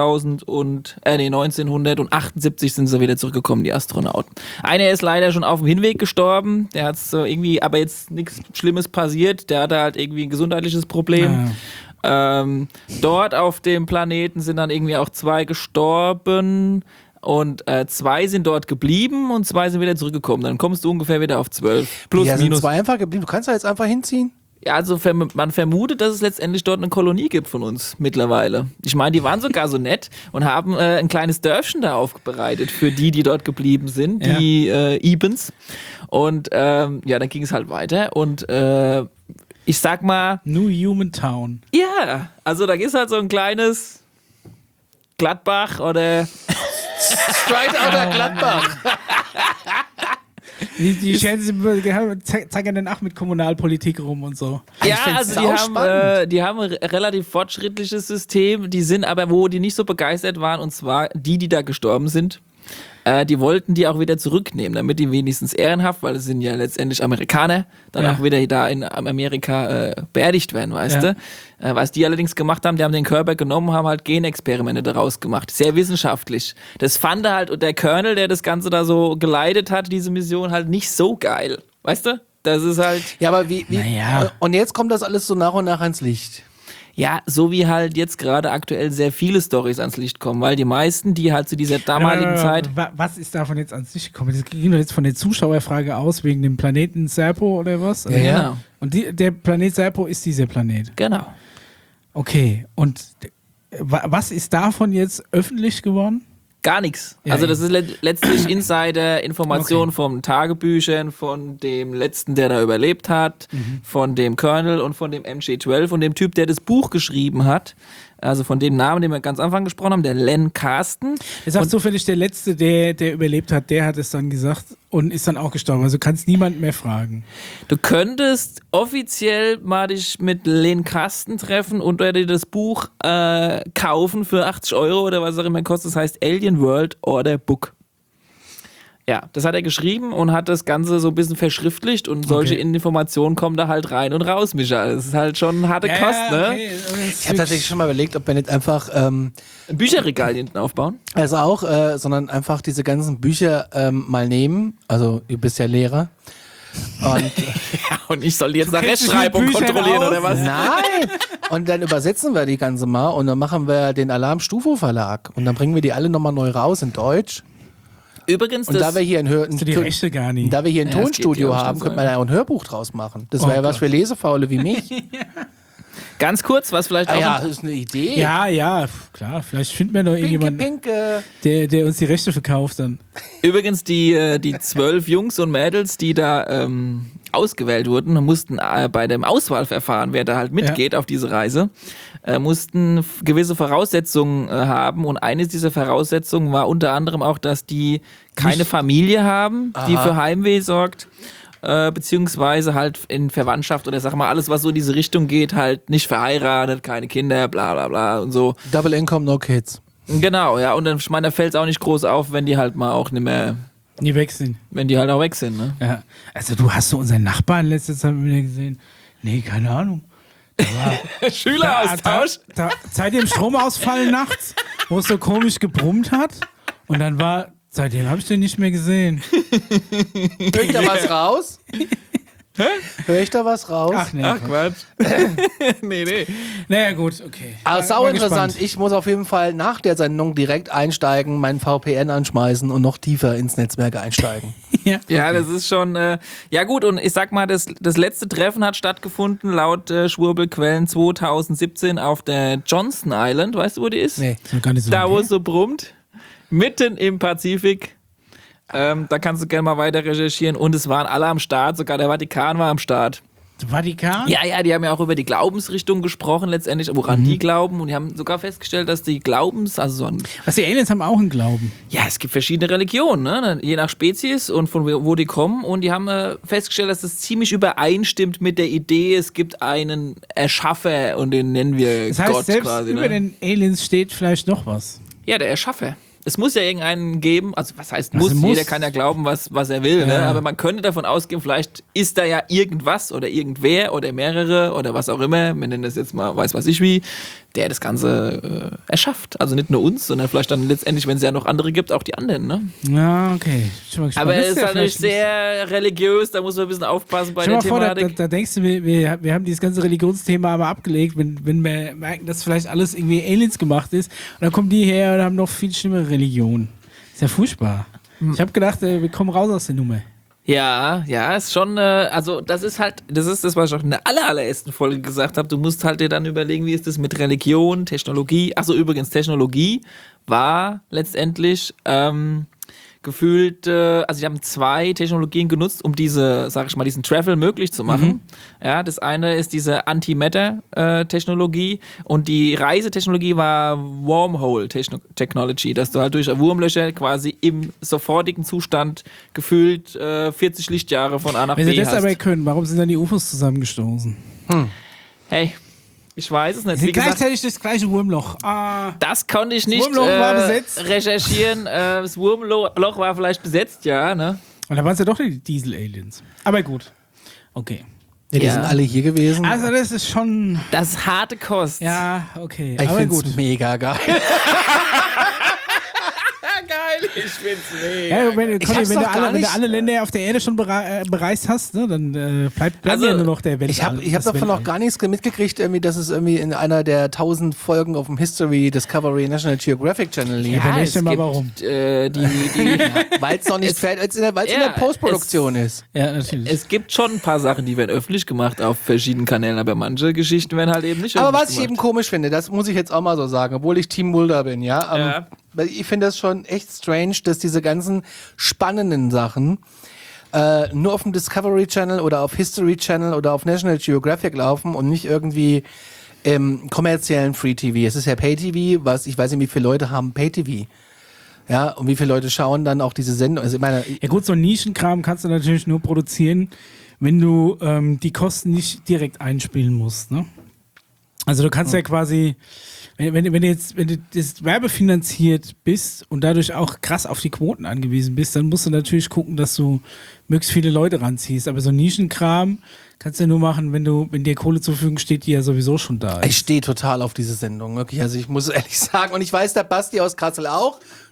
1978 sind sie wieder zurückgekommen, die Astronauten. Einer ist leider schon auf dem Hinweg gestorben. Der hat so irgendwie, aber jetzt nichts Schlimmes passiert. Der hatte halt irgendwie ein gesundheitliches Problem. Dort auf dem Planeten sind dann irgendwie auch 2 gestorben. Und 2 sind dort geblieben und 2 sind wieder zurückgekommen. Dann kommst du ungefähr wieder auf 12. Plus, ja, minus. Sind 2 einfach geblieben. Du kannst da jetzt einfach hinziehen? Ja, also man vermutet, dass es letztendlich dort eine Kolonie gibt von uns mittlerweile. Ich meine, die waren sogar so nett und haben ein kleines Dörfchen da aufbereitet für die dort geblieben sind, die Ibens. Und dann ging es halt weiter und ich sag mal... New Human Town. Ja, also da ist halt so ein kleines Gladbach oder... Straight Outer Gladbach. Die zeigen dann auch mit Kommunalpolitik rum und so. Ja, also die haben ein relativ fortschrittliches System, die sind aber, wo die nicht so begeistert waren, und zwar die da gestorben sind. Die wollten die auch wieder zurücknehmen, damit die wenigstens ehrenhaft, weil es sind ja letztendlich Amerikaner, dann auch wieder da in Amerika beerdigt werden, weißt du? Was die allerdings gemacht haben, die haben den Körper genommen, haben halt Genexperimente daraus gemacht. Sehr wissenschaftlich. Das fand halt der Colonel, der das Ganze da so geleitet hat, diese Mission, halt nicht so geil. Weißt du? Das ist halt... Ja, aber wie und jetzt kommt das alles so nach und nach ans Licht. Ja, so wie halt jetzt gerade aktuell sehr viele Storys ans Licht kommen, weil die meisten, die halt zu dieser damaligen Zeit... Was ist davon jetzt ans Licht gekommen? Das ging doch jetzt von der Zuschauerfrage aus, wegen dem Planeten Serpo oder was? Ja, genau. Und der Planet Serpo ist dieser Planet? Genau. Okay, und was ist davon jetzt öffentlich geworden? Gar nichts. Ja, also das ist letztlich Insider-Information von Tagebüchern, von dem Letzten, der da überlebt hat, von dem Colonel und von dem MJ-12 und dem Typ, der das Buch geschrieben hat. Also von dem Namen, den wir ganz am Anfang gesprochen haben, der Len Carsten. Das ist auch zufällig der Letzte, der überlebt hat, der hat es dann gesagt und ist dann auch gestorben. Also kannst niemand mehr fragen. Du könntest offiziell mal dich mit Len Carsten treffen und dir das Buch kaufen für 80 € oder was auch immer kostet. Das heißt Alien World Order Book. Ja, das hat er geschrieben und hat das Ganze so ein bisschen verschriftlicht und solche Informationen kommen da halt rein und raus, Micha. Das ist halt schon eine harte Kost, ne? Okay. Ich habe tatsächlich schon mal überlegt, ob wir nicht einfach ein Bücherregal hinten aufbauen. Also auch, sondern einfach diese ganzen Bücher mal nehmen. Also du bist ja Lehrer. Und, und ich soll jetzt nach Rechtschreibung kontrollieren oder was? Nein! Und dann übersetzen wir die ganze mal und dann machen wir den Alarm Stufo Verlag und dann bringen wir die alle nochmal neu raus in Deutsch. Übrigens, Und da wir hier die Rechte gar nicht. Da wir hier ein Ja, Tonstudio das geht ja auch haben, schon könnte man ja auch ein Hörbuch draus machen. Das wäre ja was für Lesefaule wie mich. ganz kurz, was vielleicht auch... Ja, das ist eine Idee. Ja, klar. Vielleicht finden wir noch irgendjemanden, Pinke. der uns die Rechte verkauft dann. Übrigens, die 12 Jungs und Mädels, die da ausgewählt wurden, mussten bei dem Auswahlverfahren, wer da halt mitgeht auf diese Reise, mussten gewisse Voraussetzungen haben. Und eines dieser Voraussetzungen war unter anderem auch, dass die keine Familie haben, die für Heimweh sorgt. Beziehungsweise halt in Verwandtschaft oder sag mal alles, was so in diese Richtung geht, halt nicht verheiratet, keine Kinder, bla bla bla und so. Double Income, no kids. Genau, ja, und dann, ich meine, da fällt es auch nicht groß auf, wenn die halt mal auch nicht mehr, Nie weg sind. wenn die halt auch weg sind, ne? Ja. Also du hast so unseren Nachbarn letzte Zeit wieder gesehen? Nee, keine Ahnung. Schüleraustausch? Seit dem Stromausfall nachts, wo es so komisch gebrummt hat. Und dann seitdem habe ich den nicht mehr gesehen. Hör ich da was raus? Hör ich da was raus? Ach nee. Ach Quatsch. nee. Naja, gut, okay. Aber sau Mal interessant. gespannt. Ich muss auf jeden Fall nach der Sendung direkt einsteigen, meinen VPN anschmeißen und noch tiefer ins Netzwerk einsteigen. Ja, das ist schon, ja gut, und ich sag mal, das letzte Treffen hat stattgefunden, laut Schwurbelquellen 2017 auf der Johnston Island. Weißt du, wo die ist? Nee. Ist gar nicht so Da, wo okay. es so brummt. Mitten im Pazifik. Da kannst du gerne mal weiter recherchieren. Und es waren alle am Start, sogar der Vatikan war am Start. Vatikan? Ja, die haben ja auch über die Glaubensrichtung gesprochen letztendlich, woran die glauben. Und die haben sogar festgestellt, dass die Was die Aliens haben auch einen Glauben. ja, es gibt verschiedene Religionen, ne? Je nach Spezies und von wo die kommen. Und die haben festgestellt, dass das ziemlich übereinstimmt mit der Idee, es gibt einen Erschaffer und den nennen wir Das heißt, Gott selbst quasi. über Ne? den Aliens steht vielleicht noch was. Ja, der Erschaffer. Es muss ja irgendeinen geben, also was heißt Also muss, muss. jeder kann ja glauben, was er will, ne? Ja. Aber man könnte davon ausgehen, vielleicht ist da ja irgendwas oder irgendwer oder mehrere oder was auch immer, wir nennen das jetzt mal, weiß was ich wie, der das Ganze erschafft. Also nicht nur uns, sondern vielleicht dann letztendlich, wenn es ja noch andere gibt, auch die anderen, ne? Ja, okay. Schon mal gespannt. Aber Das es ist ja natürlich vielleicht sehr religiös, da muss man ein bisschen aufpassen bei Stell der mal vor, Thematik. da denkst du, wir haben dieses ganze Religionsthema aber abgelegt, wenn wir merken, dass vielleicht alles irgendwie Aliens gemacht ist. Und dann kommen die her und haben noch viel schlimmere Religionen. Ist ja furchtbar. Ich habe gedacht, wir kommen raus aus der Nummer. Ja, ist schon, also das ist das, was ich auch in der allerersten Folge gesagt habe. Du musst halt dir dann überlegen, wie ist das mit Religion, Technologie. Achso, übrigens, Technologie war letztendlich gefühlt, also die haben 2 Technologien genutzt, um diesen Travel möglich zu machen. Ja, das eine ist diese Antimatter-Technologie und die Reisetechnologie war Wormhole-Technology, dass du halt durch Wurmlöcher quasi im sofortigen Zustand gefühlt 40 Lichtjahre von A nach Wenn B sie das hast. aber können, warum sind dann die UFOs zusammengestoßen? Hey, ich weiß es nicht. Sie Wie gesagt, gleichzeitig das gleiche Wurmloch. das konnte ich nicht Wurmloch war besetzt. recherchieren. Das Wurmloch war vielleicht besetzt, ja, ne? Und da waren es ja doch die Diesel-Aliens. Aber gut. Okay. Ja, die Ja. sind alle hier gewesen. Also das ist schon... Das ist harte Kost. Ja, okay. Ich aber find's gut. mega geil. Geil, ich find's mega. Ja, wenn hab's doch gar wenn du nicht- alle Länder auf der Erde schon bereist hast, ne, dann bleibt Also, ja nur noch der Weltall. Ich hab das davon noch Weltall. gar nichts mitgekriegt, irgendwie, dass es irgendwie in einer der 1000 Folgen auf dem History Discovery National Geographic Channel lief. Ja, es dir mal gibt, warum. Weil es noch nicht fertig, weil es in der Postproduktion ist. Ja, natürlich. es gibt schon ein paar Sachen, die werden öffentlich gemacht auf verschiedenen Kanälen, aber manche Geschichten werden halt eben nicht Aber öffentlich was ich gemacht. eben komisch finde, das muss ich jetzt auch mal so sagen, obwohl ich Team Mulder bin, ja. Ja. Weil ich finde das schon echt strange, dass diese ganzen spannenden Sachen nur auf dem Discovery Channel oder auf History Channel oder auf National Geographic laufen und nicht irgendwie im kommerziellen Free TV. Es ist ja Pay TV, ich weiß nicht, wie viele Leute haben Pay TV. Ja, und wie viele Leute schauen dann auch diese Sendung. Also ich meine, Ja gut, so einen Nischenkram kannst du natürlich nur produzieren, wenn du die Kosten nicht direkt einspielen musst. Ne? Also du kannst ja quasi, wenn du das werbefinanziert bist und dadurch auch krass auf die Quoten angewiesen bist, dann musst du natürlich gucken, dass du möglichst viele Leute ranziehst. Aber so Nischenkram kannst du ja nur machen, wenn dir Kohle zur Verfügung steht, die ja sowieso schon da ist. ich stehe total auf diese Sendung, wirklich. Also ich muss ehrlich sagen, und ich weiß, der Basti aus Kassel auch.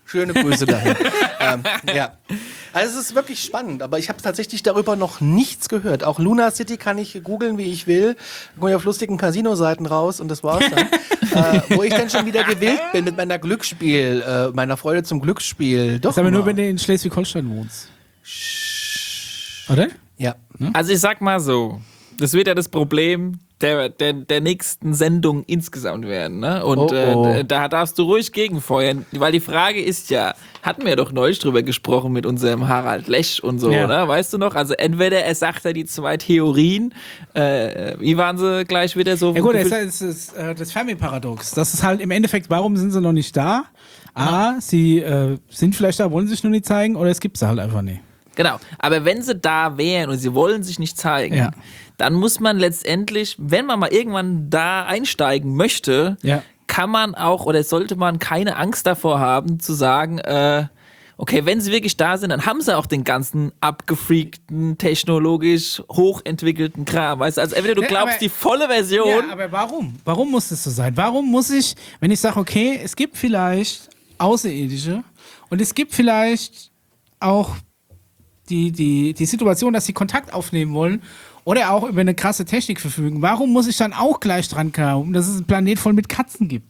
Schöne Grüße dahin. Ja. Also es ist wirklich spannend, aber ich habe tatsächlich darüber noch nichts gehört. Auch Luna City kann ich googeln, wie ich will. Komme ich auf lustigen Casino-Seiten raus und das war's dann. Wo ich dann schon wieder gewillt bin mit meiner Freude zum Glücksspiel. Doch. Das ist aber nur, wenn du in Schleswig-Holstein wohnst. Oder? Ja. Also ich sag mal so, das wird ja das Problem der nächsten Sendung insgesamt werden. Ne? Und da darfst du ruhig gegenfeuern, weil die Frage ist ja, hatten wir doch neulich drüber gesprochen mit unserem Harald Lesch und so, oder? Weißt du noch? Also entweder er sagt ja die zwei Theorien, wie waren sie gleich wieder so? Ja gut, das ist das Fermi-Paradox. Das ist halt im Endeffekt, warum sind sie noch nicht da? Sie sind vielleicht da, wollen sich nur nicht zeigen, oder es gibt sie halt einfach nicht. Genau, aber wenn sie da wären und sie wollen sich nicht zeigen, dann muss man letztendlich, wenn man mal irgendwann da einsteigen möchte, kann man auch oder sollte man keine Angst davor haben, zu sagen, okay, wenn sie wirklich da sind, dann haben sie auch den ganzen abgefreakten, technologisch hochentwickelten Kram. Weißt du, also entweder du glaubst die volle Version. Ja, aber warum? Warum muss das so sein? Warum muss ich, wenn ich sage, okay, es gibt vielleicht Außerirdische und es gibt vielleicht auch die Situation, dass sie Kontakt aufnehmen wollen oder auch über eine krasse Technik verfügen. Warum muss ich dann auch gleich dran kommen, dass es einen Planet voll mit Katzen gibt?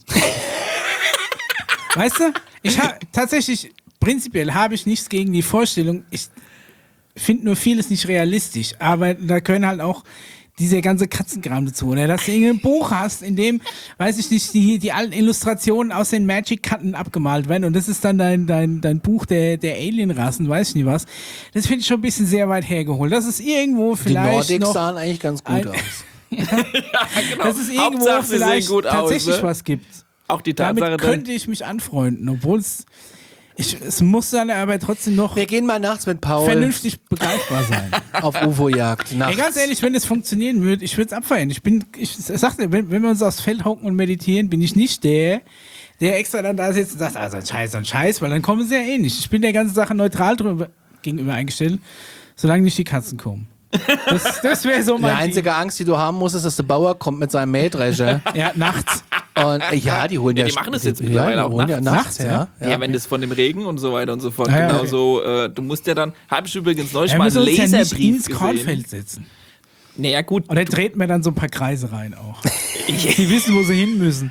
Weißt du? Prinzipiell habe ich nichts gegen die Vorstellung. Ich finde nur vieles nicht realistisch. Aber da können halt auch dieser ganze Katzenkram dazu. Oder dass du ein Buch hast, in dem, weiß ich nicht, die alten Illustrationen aus den Magic-Karten abgemalt werden. Und das ist dann dein Buch der Alien-Rassen, weiß ich nicht was. Das finde ich schon ein bisschen sehr weit hergeholt. Das ist irgendwo vielleicht Die Nordics noch sahen eigentlich ganz gut aus. Ja, genau. Dass es irgendwo Hauptsache, sie vielleicht sehen gut tatsächlich aus, ne? was gibt. Auch die Tatsache, Damit könnte ich mich anfreunden, obwohl es muss dann aber trotzdem noch Wir gehen mal nachts mit Paul vernünftig begreifbar sein. auf UFO-Jagd. Ey, ganz ehrlich, wenn es funktionieren würde, ich würde es abfeiern. Ich sagte, wenn wir uns aufs Feld hocken und meditieren, bin ich nicht der extra dann da sitzt und sagt, also ein Scheiß, weil dann kommen sie ja eh nicht. Ich bin der ganzen Sache neutral gegenüber eingestellt, solange nicht die Katzen kommen. Das wäre so mein Die einzige Angst, die du haben musst, ist, dass der Bauer kommt mit seinem Mähdrescher. Ja, nachts. Und die holen die machen das jetzt mittlerweile auch nachts. Ja, wenn das von dem Regen und so weiter und so fort. Ja, genau okay. so. Du musst ja dann, habe ich übrigens neulich mal einen müssen uns ja nicht Laserbrief ins gesehen. Kornfeld setzen. Naja, gut. Und er dreht mir dann so ein paar Kreise rein auch. Die wissen, wo sie hin müssen.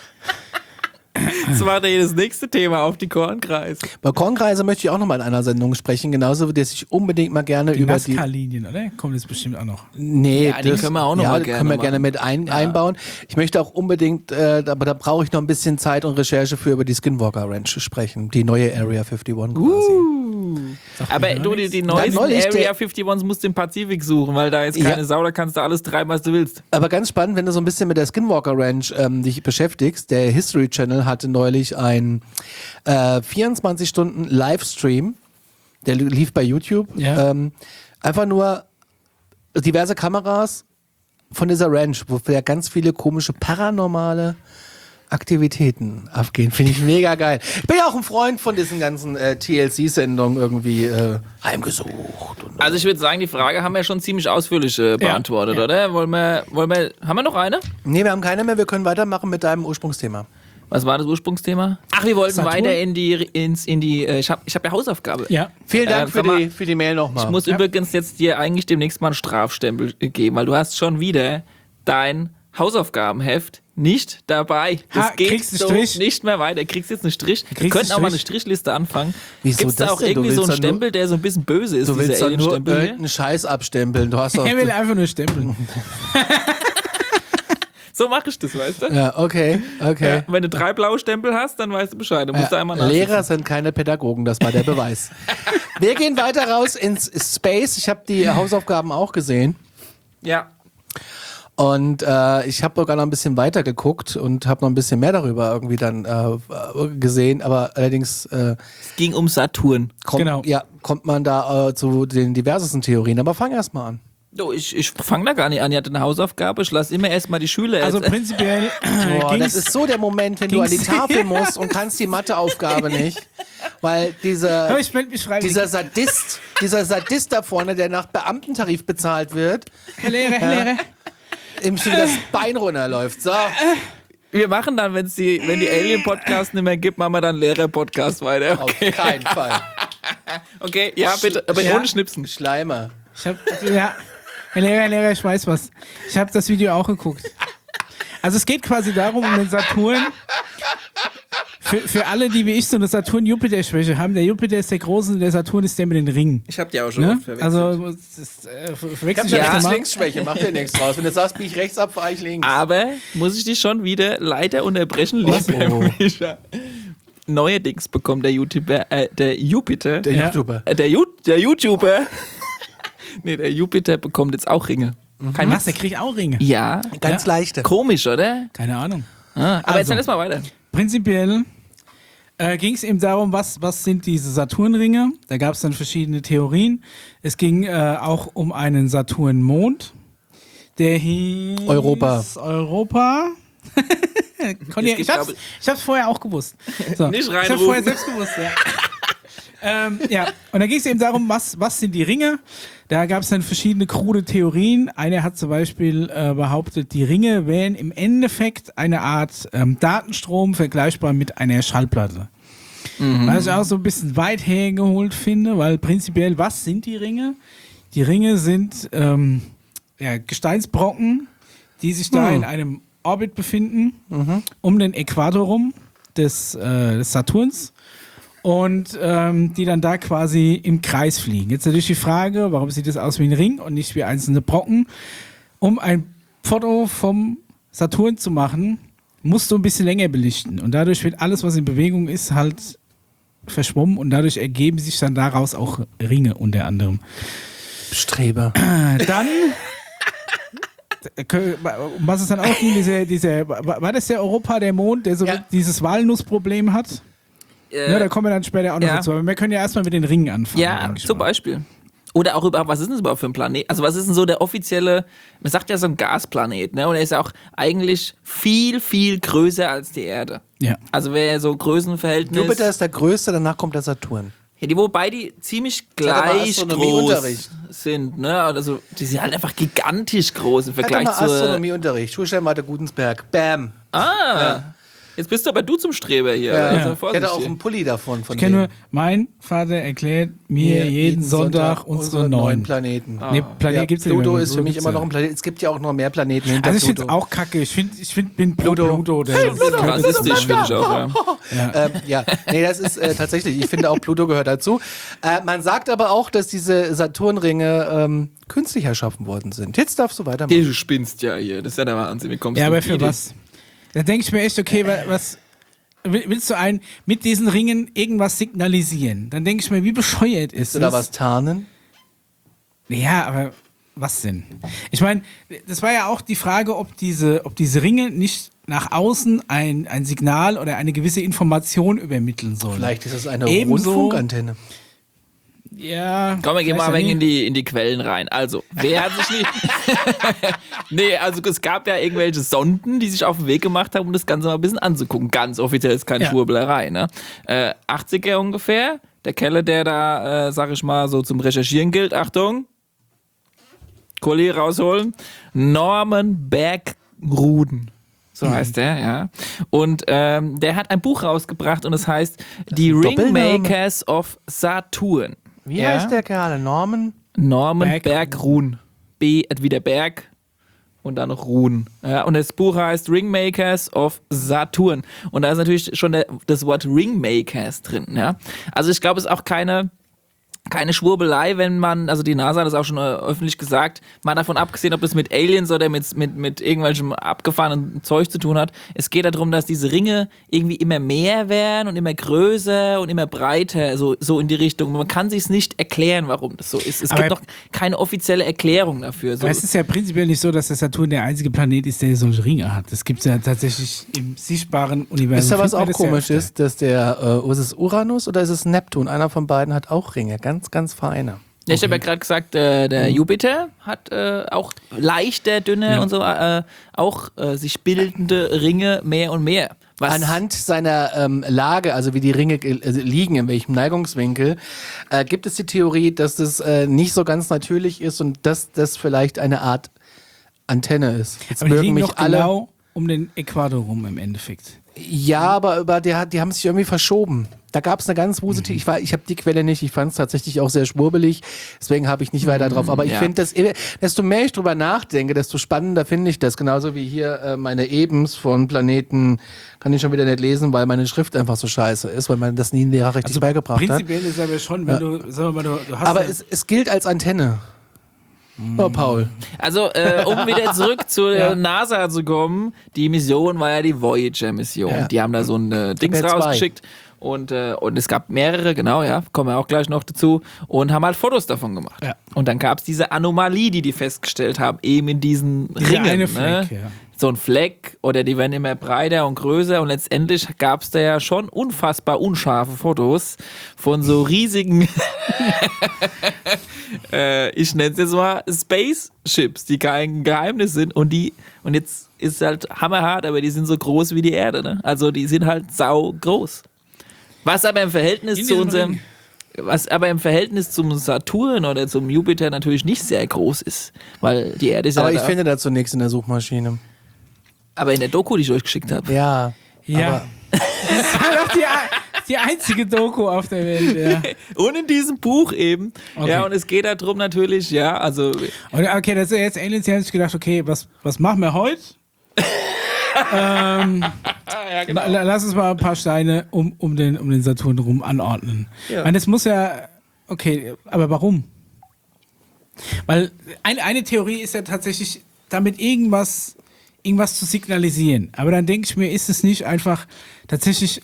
Das war das nächste Thema auf die Kornkreise. Bei Kornkreise möchte ich auch noch mal in einer Sendung sprechen, genauso wie das ich unbedingt mal gerne Die über die... Nazca-Linien, oder? Kommt jetzt bestimmt auch noch. Nee, Ja, die können wir auch noch mal gerne können wir machen. gerne mit einbauen. Ich möchte auch unbedingt, aber da brauche ich noch ein bisschen Zeit und Recherche für über die Skinwalker Ranch sprechen. Die neue Area 51 quasi. Aber du, die neuesten neulich Area 51s musst du im Pazifik suchen, weil da jetzt keine Sau, da kannst du alles treiben, was du willst. Aber ganz spannend, wenn du so ein bisschen mit der Skinwalker Ranch dich beschäftigst. Der History Channel hatte neulich einen 24 Stunden Livestream, der lief bei YouTube. Ja. Einfach nur diverse Kameras von dieser Ranch, wo ja ganz viele komische paranormale Aktivitäten abgehen. Finde ich mega geil. Ich bin ja auch ein Freund von diesen ganzen TLC-Sendungen irgendwie heimgesucht. Also ich würde sagen, die Frage haben wir schon ziemlich ausführlich beantwortet, oder? Wollen wir, haben wir noch eine? Nee, wir haben keine mehr. Wir können weitermachen mit deinem Ursprungsthema. Was war das Ursprungsthema? Ach, wir wollten Saturn? weiter in die ich hab ja Hausaufgabe. Ja. Vielen Dank sag mal, für die Mail nochmal. Ich muss übrigens jetzt dir eigentlich demnächst mal einen Strafstempel geben, weil du hast schon wieder dein Hausaufgabenheft nicht dabei. Das geht kriegst du so Strich? nicht mehr weiter. Kriegst jetzt einen Strich. Wir könnten auch mal eine Strichliste anfangen. Wieso Gibt es da das auch denn? Du irgendwie so einen willst doch nur- Stempel, der so ein bisschen böse ist, Du willst dieser doch nur Alien-Stempel? irgendeinen Scheiß abstempeln. Du hast doch... Er will einfach nur stempeln. So mache ich das, weißt du? Ja, okay. Ja, wenn du 3 blaue Stempel hast, dann weißt du Bescheid. Du musst da einmal nachsitzen. Lehrer sind keine Pädagogen, das war der Beweis. Wir gehen weiter raus ins Space. Ich habe die Hausaufgaben auch gesehen. Ja. Und ich habe sogar noch ein bisschen weiter geguckt und habe noch ein bisschen mehr darüber irgendwie dann gesehen. Aber allerdings Es ging um Saturn. kommt man da zu den diversesten Theorien. Aber fang erst mal an. Du, ich fange da gar nicht an. Ich hatte eine Hausaufgabe. Ich lasse immer erstmal die Schüler. Also prinzipiell Boah, das ist so der Moment, wenn du an die Tafel musst und kannst die Matheaufgabe nicht. Weil Aber ich melde mich freiwillig. dieser Sadist da vorne, der nach Beamtentarif bezahlt wird, Herr Lehrer. ihm schon das Bein runterläuft. So. Wir machen dann, wenn die Alien-Podcasts nicht mehr gibt, machen wir dann Lehrer-Podcast weiter. Okay. Auf keinen Fall. Okay, ja, bitte, aber ohne Schnipsen. Schleimer. Herr Lehrer, ich weiß was. Ich habe das Video auch geguckt. Also es geht quasi darum, um den Saturn. Für alle, die wie ich so eine Saturn-Jupiter-Schwäche haben, der Jupiter ist der Große und der Saturn ist der mit den Ringen. Ich hab die auch schon Ne? oft verwechselt. Also, verwechseln Ich hab Linksschwäche, mach dir nichts draus. Wenn du sagst, bieg ich rechts ab, fahr ich links. Aber muss ich dich schon wieder leider unterbrechen, lieber Micha. Neuerdings bekommt der Jupiter. Der YouTuber. Der YouTuber. Nee, der Jupiter bekommt jetzt auch Ringe. Was, der kriegt auch Ringe? Ja. Ganz leichte. Komisch, oder? Keine Ahnung. Aber jetzt dann erstmal weiter. Prinzipiell ging es eben darum, was sind diese Saturnringe. Da gab es dann verschiedene Theorien. Es ging auch um einen Saturnmond. Der hieß Europa. Ich hab's vorher auch gewusst. So. Nicht Ich hab's reinrufen. vorher selbst gewusst, ja. Ja, und da ging es eben darum, was sind die Ringe? Da gab es dann verschiedene krude Theorien. Einer hat zum Beispiel behauptet, die Ringe wären im Endeffekt eine Art Datenstrom, vergleichbar mit einer Schallplatte. Was ich auch so ein bisschen weit hergeholt finde, weil prinzipiell, was sind die Ringe? Die Ringe sind Gesteinsbrocken, die sich da in einem Orbit befinden, um den Äquator rum des Saturns. Und die dann da quasi im Kreis fliegen. Jetzt natürlich die Frage, warum sieht das aus wie ein Ring und nicht wie einzelne Brocken? Um ein Foto vom Saturn zu machen, musst du ein bisschen länger belichten. Und dadurch wird alles, was in Bewegung ist, halt verschwommen. Und dadurch ergeben sich dann daraus auch Ringe unter anderem. Streber. Dann... Um was es dann auch ging, war das der Europa, der Mond, der so dieses Walnussproblem hat? Ja, da kommen wir dann später auch noch dazu. Aber wir können ja erstmal mit den Ringen anfangen. Ja, zum Beispiel. Oder auch überhaupt, was ist denn das überhaupt für ein Planet? Also was ist denn so der offizielle, man sagt ja so ein Gasplanet, ne? Und er ist ja auch eigentlich viel, viel größer als die Erde. Ja. Also wäre so Größenverhältnis... Jupiter ist der größte, danach kommt der Saturn. Ja, wobei die ziemlich gleich groß sind, ne? Also die sind halt einfach gigantisch groß im Vergleich zu... Astronomieunterricht, Schulsteinwarte Gudensberg, bam. Ja. Jetzt bist du aber du zum Streber hier. Ja. Also ich hatte auch einen Pulli davon. Ich kenne nur, mein Vater erklärt mir jeden Sonntag unsere 9 Planeten. Nee, Planet gibt's ja nicht mehr. Pluto ist für mich immer noch ein Planet. Es gibt ja auch noch mehr Planeten hinter Also ich Pluto. finde es auch kacke. Ich bin Pluto. Rassistisch finde ich auch, Nee, das ist tatsächlich, ich finde auch Pluto gehört dazu. Man sagt aber auch, dass diese Saturnringe künstlich erschaffen worden sind. Jetzt darfst du weitermachen. Du spinnst ja hier. Das ist ja der Wahnsinn. Wie kommst du aber für was? Da denke ich mir echt, okay, was willst du mit diesen Ringen irgendwas signalisieren? Dann denke ich mir, wie bescheuert ist das? Willst du da was tarnen? Ja, aber was denn? Ich meine, das war ja auch die Frage, ob diese Ringe nicht nach außen ein Signal oder eine gewisse Information übermitteln sollen. Vielleicht ist es eine Rundfunkantenne. Ja. Komm, wir gehen mal ein wenig in die Quellen rein. Also, wer hat sich nicht... Nee, also es gab ja irgendwelche Sonden, die sich auf den Weg gemacht haben, um das Ganze mal ein bisschen anzugucken. Ganz offiziell ist keine Schwurbelerei, ne? 80er ungefähr, der Kerl, der da, sag ich mal, so zum Recherchieren gilt. Achtung, Kuli rausholen. Norman Bergruden. So heißt der, ja. Und der hat ein Buch rausgebracht und es heißt Die Ringmakers of Saturn. Wie heißt der Kerl? Norman Bergrun. B wie der Berg und dann noch Ruhen. Ja, und das Buch heißt Ringmakers of Saturn. Und da ist natürlich schon das Wort Ringmakers drin. Ja? Also ich glaube, es ist auch keine Schwurbelei, wenn man, also die NASA hat das auch schon öffentlich gesagt, mal davon abgesehen, ob das mit Aliens oder mit irgendwelchem abgefahrenen Zeug zu tun hat. Es geht darum, dass diese Ringe irgendwie immer mehr werden und immer größer und immer breiter, so in die Richtung. Man kann sich es nicht erklären, warum das so ist. Es gibt noch keine offizielle Erklärung dafür. So. Es ist ja prinzipiell nicht so, dass der Saturn der einzige Planet ist, der solche Ringe hat. Das gibt es ja tatsächlich im sichtbaren Universum. Ist ja was auch komisch ist, dass ist es Uranus oder ist es Neptun? Einer von beiden hat auch Ringe. Ganz feine. Ja, ich habe ja gerade gesagt, der Jupiter hat auch leichter, dünner und so auch sich bildende Ringe mehr und mehr. Anhand seiner Lage, also wie die Ringe liegen, in welchem Neigungswinkel, gibt es die Theorie, dass das nicht so ganz natürlich ist und dass das vielleicht eine Art Antenne ist. Jetzt aber die liegen noch um den Äquator rum im Endeffekt. Ja, aber die haben sich irgendwie verschoben. Da gab es eine ganz positive, ich habe die Quelle nicht, ich fand es tatsächlich auch sehr schwurbelig, deswegen habe ich nicht weiter drauf. Aber ich finde, desto mehr ich drüber nachdenke, desto spannender finde ich das. Genauso wie hier meine Ebens von Planeten, kann ich schon wieder nicht lesen, weil meine Schrift einfach so scheiße ist, weil man das nie in Lehrer richtig beigebracht hat. Prinzipiell ist aber schon, wenn du, sagen wir mal, du hast... Aber es gilt als Antenne. Oh, Paul. Also, um wieder zurück zur NASA zu kommen, die Mission war ja die Voyager-Mission. Ja. Die haben da so ein Dings Tabelle 2. rausgeschickt und es gab mehrere, genau, ja, kommen wir auch gleich noch dazu, und haben halt Fotos davon gemacht. Ja. Und dann gab es diese Anomalie, die festgestellt haben, eben in diesen Ringen. eine Fleck, ja. So ein Fleck, oder die werden immer breiter und größer, und letztendlich gab es da ja schon unfassbar unscharfe Fotos von so riesigen ich nenne es jetzt mal Spaceships, die kein Geheimnis sind, und jetzt ist halt hammerhart, aber die sind so groß wie die Erde, ne? Also die sind halt sau groß. Was aber im Verhältnis zum Saturn oder zum Jupiter natürlich nicht sehr groß ist, weil die Erde ist Aber ja ich finde dazu nichts in der Suchmaschine. aber in der Doku, die ich euch geschickt habe. Ja. Ja. Aber Das ist doch die einzige Doku auf der Welt, ja. Und in diesem Buch eben. Okay. Ja, und es geht darum natürlich, ja, also... Okay, das ist jetzt Aliens, die haben sich gedacht, okay, was machen wir heute? Ja, genau. Lass uns mal ein paar Steine um den Saturn rum anordnen. Ja. Ich meine, das muss ja, okay, aber warum? Weil eine Theorie ist ja tatsächlich, damit irgendwas zu signalisieren. Aber dann denke ich mir, ist es nicht einfach tatsächlich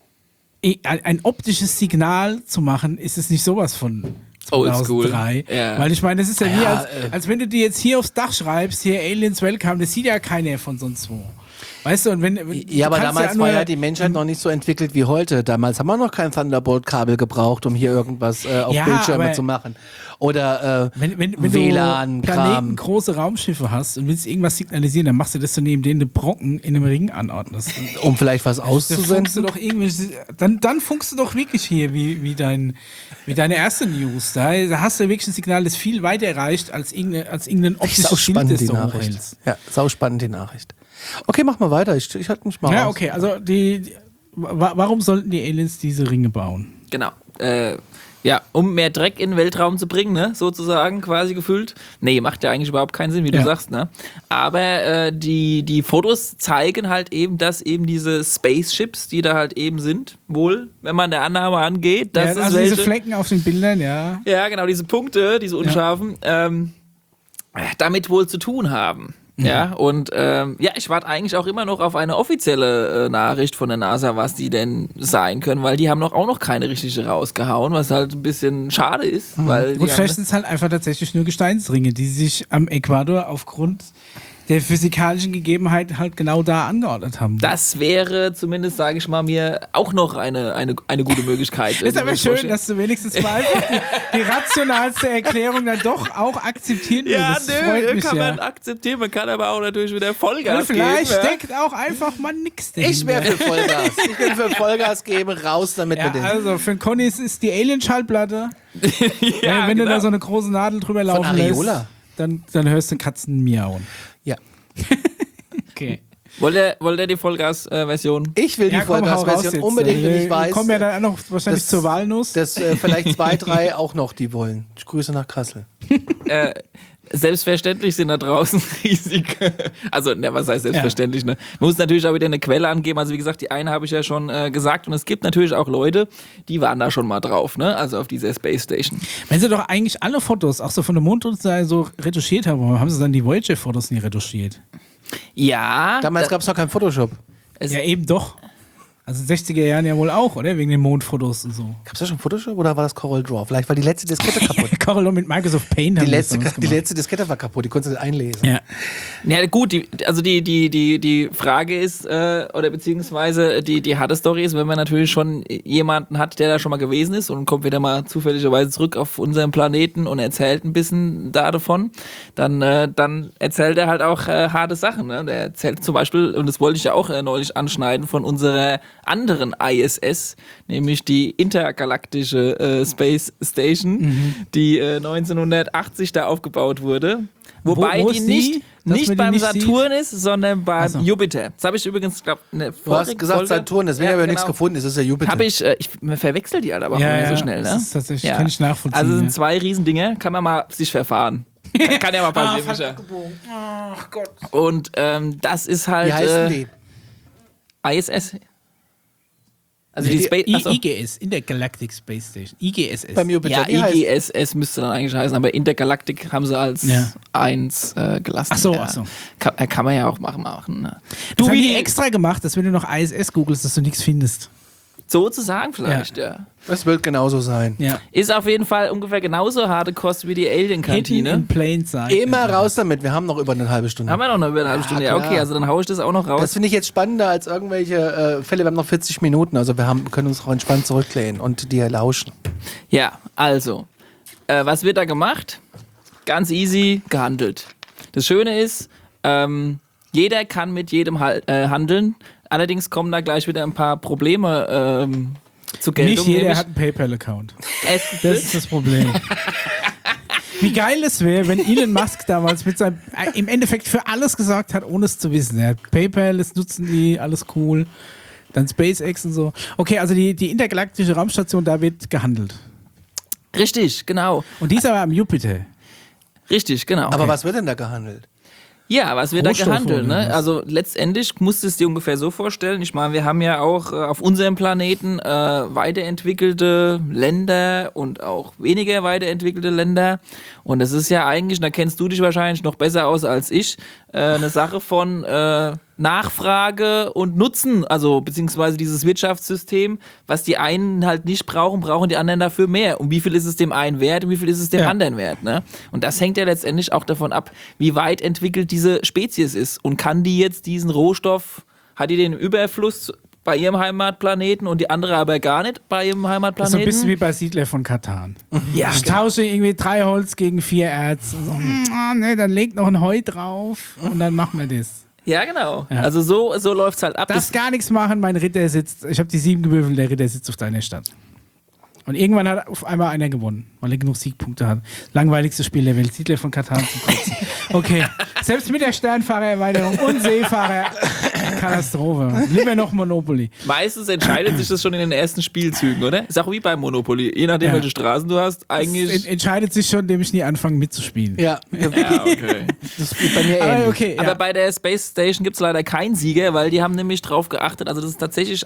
ein optisches Signal zu machen, ist es nicht sowas von 2003? Ja. Weil ich meine, das ist ja wie, als wenn du dir jetzt hier aufs Dach schreibst, hier Aliens Welcome, das sieht ja keiner von sonst wo. Weißt du, und wenn ja, aber damals nur, war ja die Menschheit noch nicht so entwickelt wie heute. Damals haben wir noch kein Thunderbolt-Kabel gebraucht, um hier irgendwas auf Bildschirme zu machen. Oder wenn WLAN, du Kram. Planeten, große Raumschiffe hast und willst irgendwas signalisieren, dann machst du das so neben denen Brocken in einem Ring anordnest. Um vielleicht was Da funkst du auszusenden. doch irgendwie, dann funkst du doch wirklich hier wie deine erste News. Da hast du wirklich ein Signal, das viel weiter reicht als irgendein optisches Schild, Sauspannend das die du Nachricht. hochhältst. Ja, sauspannend die Nachricht. Okay, mach mal weiter. Ich halte mich mal Ja, raus. okay, also warum sollten die Aliens diese Ringe bauen? Genau. Ja, um mehr Dreck in den Weltraum zu bringen, ne, sozusagen, quasi gefühlt. Nee, macht ja eigentlich überhaupt keinen Sinn, wie du sagst, ne. Aber die Fotos zeigen halt eben, dass eben diese Spaceships, die da halt eben sind, wohl, wenn man der Annahme angeht, dass es also welche... diese Flecken auf den Bildern, ja. Ja, genau, diese Punkte, diese unscharfen, damit wohl zu tun haben. Ja, und ich warte eigentlich auch immer noch auf eine offizielle Nachricht von der NASA, was die denn sein können, weil die haben auch noch keine richtige rausgehauen, was halt ein bisschen schade ist. Weil Gut, vielleicht sind es halt einfach tatsächlich nur Gesteinsringe, die sich am Äquator aufgrund der physikalischen Gegebenheit halt genau da angeordnet haben. das wäre zumindest, sage ich mal, mir auch noch eine gute Möglichkeit. Ist aber schön, dass du wenigstens mal einfach die rationalste Erklärung dann doch auch akzeptieren würdest. Das freut mich kann ja. man akzeptieren, man kann aber auch natürlich wieder Vollgas Und vielleicht geben. steckt auch einfach mal nichts dahinter. Ich wäre für Vollgas. Ich bin für Vollgas geben, raus damit mit Ja, dem. also für den Conny ist die Alien-Schallplatte. Ja, wenn du genau. da so eine große Nadel drüber laufen lässt, Ariola. dann hörst du Katzen miauen. Ja. Okay. Wollt ihr die Vollgas-Version? Ich will die Ja, komm, hau raus Vollgas-Version jetzt. unbedingt, wenn ich Wir weiß, kommen ja dann auch noch wahrscheinlich das- zur Walnuss. dass vielleicht 2, 3 auch noch die wollen. Ich grüße nach Kassel. Selbstverständlich sind da draußen riesig. Also, was heißt selbstverständlich, ne? Man muss natürlich auch wieder eine Quelle angeben. Also, wie gesagt, die eine habe ich ja schon gesagt. Und es gibt natürlich auch Leute, die waren da schon mal drauf, ne? Also auf dieser Space Station. Wenn sie doch eigentlich alle Fotos, auch so von der Mondunterseite so retuschiert haben, warum haben sie dann die Voyager-Fotos nie retuschiert? Ja. Damals gab es noch keinen Photoshop. Ja, eben doch. Also in den 60er Jahren ja wohl auch, oder? Wegen den Mondfotos und so. Gab es da schon Photoshop oder war das Corel Draw? Vielleicht war die letzte Diskette kaputt. Corel mit Microsoft Paint Die haben letzte, das die letzte Diskette war kaputt, die konntest du nicht einlesen. Ja. Ja, gut, die Frage ist, oder beziehungsweise die harte Story ist, wenn man natürlich schon jemanden hat, der da schon mal gewesen ist und kommt wieder mal zufälligerweise zurück auf unseren Planeten und erzählt ein bisschen davon, dann erzählt er halt auch harte Sachen. Ne? Der erzählt zum Beispiel, und das wollte ich ja auch neulich anschneiden, von unserer anderen ISS, nämlich die intergalaktische Space Station, die 1980 da aufgebaut wurde. Wobei Wo die ist nicht, die? Nicht beim Saturn ist, sondern beim Jupiter. Das habe ich übrigens, glaube ich, eine Du hast gesagt Saturn, deswegen habe ich nichts gefunden. Es ist ja Jupiter. Habe ich verwechsel die halt aber auch nicht so schnell. Ne? Das ist tatsächlich, kann ich nachvollziehen. Also es sind 2 Riesendinge, kann man mal sich verfahren. Kann ja mal passieren, Ach Gott. Und das ist halt... Wie heißen die? ISS. Also die IGS, Intergalactic Space Station. IGSS. Beim Jupiter. Ja, IGSS müsste dann eigentlich heißen, aber Intergalactic haben sie als 1 gelassen. Ach so. Kann man ja auch machen. Ne? Du, wie die extra gemacht, dass wenn du noch ISS googelst, dass du nichts findest. Sozusagen vielleicht, ja. Das wird genauso sein. Ja. Ist auf jeden Fall ungefähr genauso harte Kost wie die Alien-Kantine. In plain sight. Immer raus damit, wir haben noch über eine halbe Stunde. Haben wir noch über eine halbe Stunde? Ja, okay, also dann haue ich das auch noch raus. Das finde ich jetzt spannender als irgendwelche Fälle. Wir haben noch 40 Minuten, also können uns auch entspannt zurücklehnen und dir lauschen. Ja, also, was wird da gemacht? Ganz easy gehandelt. Das Schöne ist, jeder kann mit jedem handeln. Allerdings kommen da gleich wieder ein paar Probleme zu Geltung. Nicht jeder hat einen PayPal-Account. Das ist das Problem. Wie geil es wäre, wenn Elon Musk damals mit seinem im Endeffekt für alles gesorgt hat, ohne es zu wissen. Er hat PayPal, das nutzen die, alles cool. Dann SpaceX und so. Okay, also die intergalaktische Raumstation, da wird gehandelt. Richtig, genau. Und die ist aber am Jupiter. Richtig, genau. Aber was wird denn da gehandelt? Ja, was wird da gehandelt? Ne? was? Also letztendlich musst du es dir ungefähr so vorstellen. Ich meine, wir haben ja auch auf unserem Planeten weiterentwickelte Länder und auch weniger weiterentwickelte Länder. Und das ist ja eigentlich, da kennst du dich wahrscheinlich noch besser aus als ich, eine Sache von Nachfrage und Nutzen, also beziehungsweise dieses Wirtschaftssystem, was die einen halt nicht brauchen, brauchen die anderen dafür mehr. Und wie viel ist es dem einen wert und wie viel ist es dem anderen wert? Ne? Und das hängt ja letztendlich auch davon ab, wie weit entwickelt diese Spezies ist. Und kann die jetzt diesen Rohstoff, hat die den Überfluss bei ihrem Heimatplaneten und die andere aber gar nicht bei ihrem Heimatplaneten? Das ist so ein bisschen wie bei Siedler von Katan. Ja, ich tausche irgendwie 3 Holz gegen 4 Erz. So, ne, dann legt noch ein Heu drauf und dann machen wir das. Ja, genau. Ja. Also so läuft es halt ab. Darfst gar nichts machen, mein Ritter sitzt, ich habe die 7 gewürfelt, der Ritter sitzt auf deiner Stadt. Und irgendwann hat auf einmal einer gewonnen, weil er genug Siegpunkte hat. Langweiligste Spiel der Welt, Siedler von Katan zum Kotzen. Okay, selbst mit der Sternfahrererweiterung und Seefahrer, Katastrophe. Lieber noch Monopoly. Meistens entscheidet sich das schon in den ersten Spielzügen, oder? Ist auch wie beim Monopoly. Je nachdem, welche Straßen du hast, eigentlich... Es entscheidet sich schon, indem ich nie anfange mitzuspielen. Ja, okay. Das ist bei mir ähnlich. Okay, aber bei der Space Station gibt es leider keinen Sieger, weil die haben nämlich drauf geachtet, also das ist tatsächlich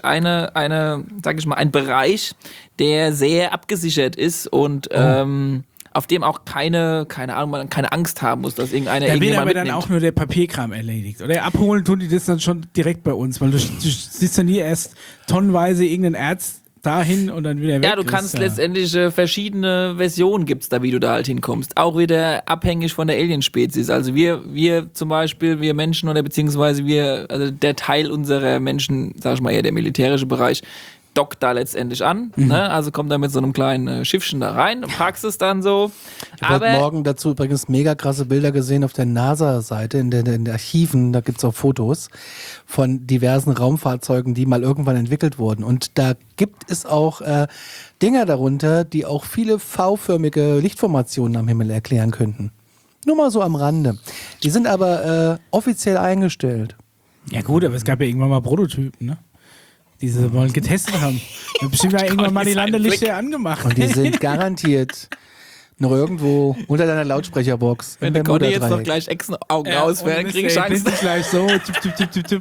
sag ich mal, ein Bereich, der sehr abgesichert ist und auf dem auch keine Ahnung, man keine Angst haben muss, dass irgendjemand mitnimmt. Da wird aber mitnimmt. dann auch nur der Papierkram erledigt. Oder abholen tun die das dann schon direkt bei uns, weil du siehst ja nie erst tonnenweise irgendeinen Erz dahin und dann wieder weg. Ja, du kannst letztendlich verschiedene Versionen gibt's da, wie du da halt hinkommst. Auch wieder abhängig von der Alien-Spezies. Also wir zum Beispiel, wir Menschen oder beziehungsweise also der Teil unserer Menschen, sag ich mal eher der militärische Bereich, dockt da letztendlich an, ne? Also kommt da mit so einem kleinen Schiffchen da rein und packst es dann so. Ich habe heute Morgen dazu übrigens mega krasse Bilder gesehen auf der NASA-Seite, in den Archiven, da gibt's auch Fotos von diversen Raumfahrzeugen, die mal irgendwann entwickelt wurden. Und da gibt es auch Dinger darunter, die auch viele V-förmige Lichtformationen am Himmel erklären könnten. Nur mal so am Rande. Die sind aber offiziell eingestellt. Ja gut, aber es gab ja irgendwann mal Prototypen, ne? Die sie mal getestet haben. Und bestimmt mal irgendwann mal die Landelichter angemacht. Und die sind garantiert noch irgendwo unter deiner Lautsprecherbox. Wenn der Conny jetzt noch gleich Echsenaugen ausfällt, krieg ich Angst. Gleich so. Tipp.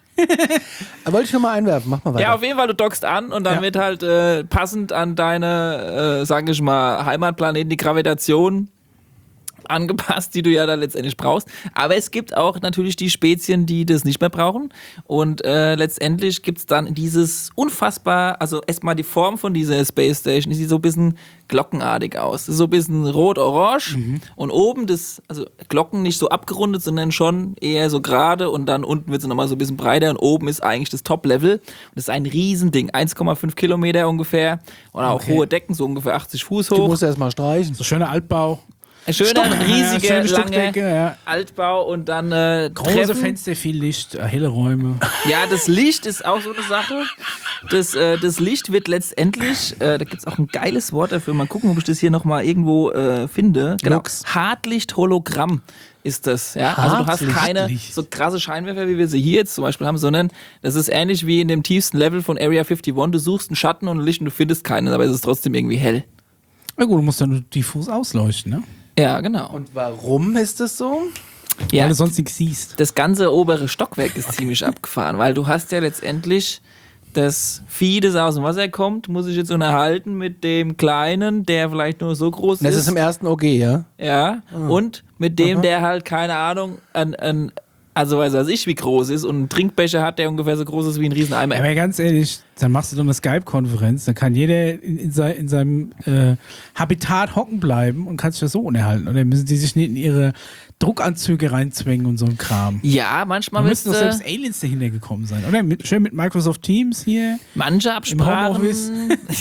Aber wollte ich schon mal einwerfen, mach mal weiter. Ja, auf jeden Fall, du dockst an und dann wird halt passend an deine, sag ich mal, Heimatplaneten die Gravitation angepasst, die du ja da letztendlich brauchst. Aber es gibt auch natürlich die Spezien, die das nicht mehr brauchen. Und letztendlich gibt's dann dieses unfassbar, also erstmal die Form von dieser Space Station, die sieht so ein bisschen glockenartig aus. Das ist so ein bisschen rot-orange und oben also Glocken nicht so abgerundet, sondern schon eher so gerade und dann unten wird es nochmal so ein bisschen breiter und oben ist eigentlich das Top-Level. Und das ist ein Riesending, 1,5 Kilometer ungefähr und auch hohe Decken, so ungefähr 80 Fuß hoch. Du musst erst mal streichen. So schöner Altbau. Ein schöner, riesiger, Stockwerke, langer Altbau und dann große Treppen. Fenster, viel Licht, helle Räume. Ja, das Licht ist auch so eine Sache. Das Licht wird letztendlich, da gibt es auch ein geiles Wort dafür, mal gucken, ob ich das hier nochmal irgendwo finde. Genau, Hartlicht-Hologramm ist das. Ja? Also du hast keine so krasse Scheinwerfer, wie wir sie hier jetzt zum Beispiel haben, sondern das ist ähnlich wie in dem tiefsten Level von Area 51. Du suchst einen Schatten und ein Licht und du findest keinen, aber es ist trotzdem irgendwie hell. Na gut, du musst dann nur diffus ausleuchten, ne? Ja, genau. Und warum ist das so? Ja, Weil du sonst nichts siehst. das ganze obere Stockwerk ist ziemlich abgefahren, weil du hast ja letztendlich das Vieh, das aus dem Wasser kommt, muss sich jetzt unterhalten mit dem Kleinen, der vielleicht nur so groß Das ist im ersten OG, ja? Ja, und mit dem, der halt, keine Ahnung, also weiß ich, wie groß ist und einen Trinkbecher hat, der ungefähr so groß ist wie ein Rieseneimer. Aber ganz ehrlich, dann machst du doch eine Skype-Konferenz, dann kann jeder in seinem Habitat hocken bleiben und kann sich das so unterhalten. Oder müssen die sich nicht in ihre Druckanzüge reinzwängen und so ein Kram? Ja, manchmal Da müssten doch müsste selbst Aliens dahinter gekommen sein, oder? Schön mit Microsoft Teams hier. manche Absprachen Homeoffice.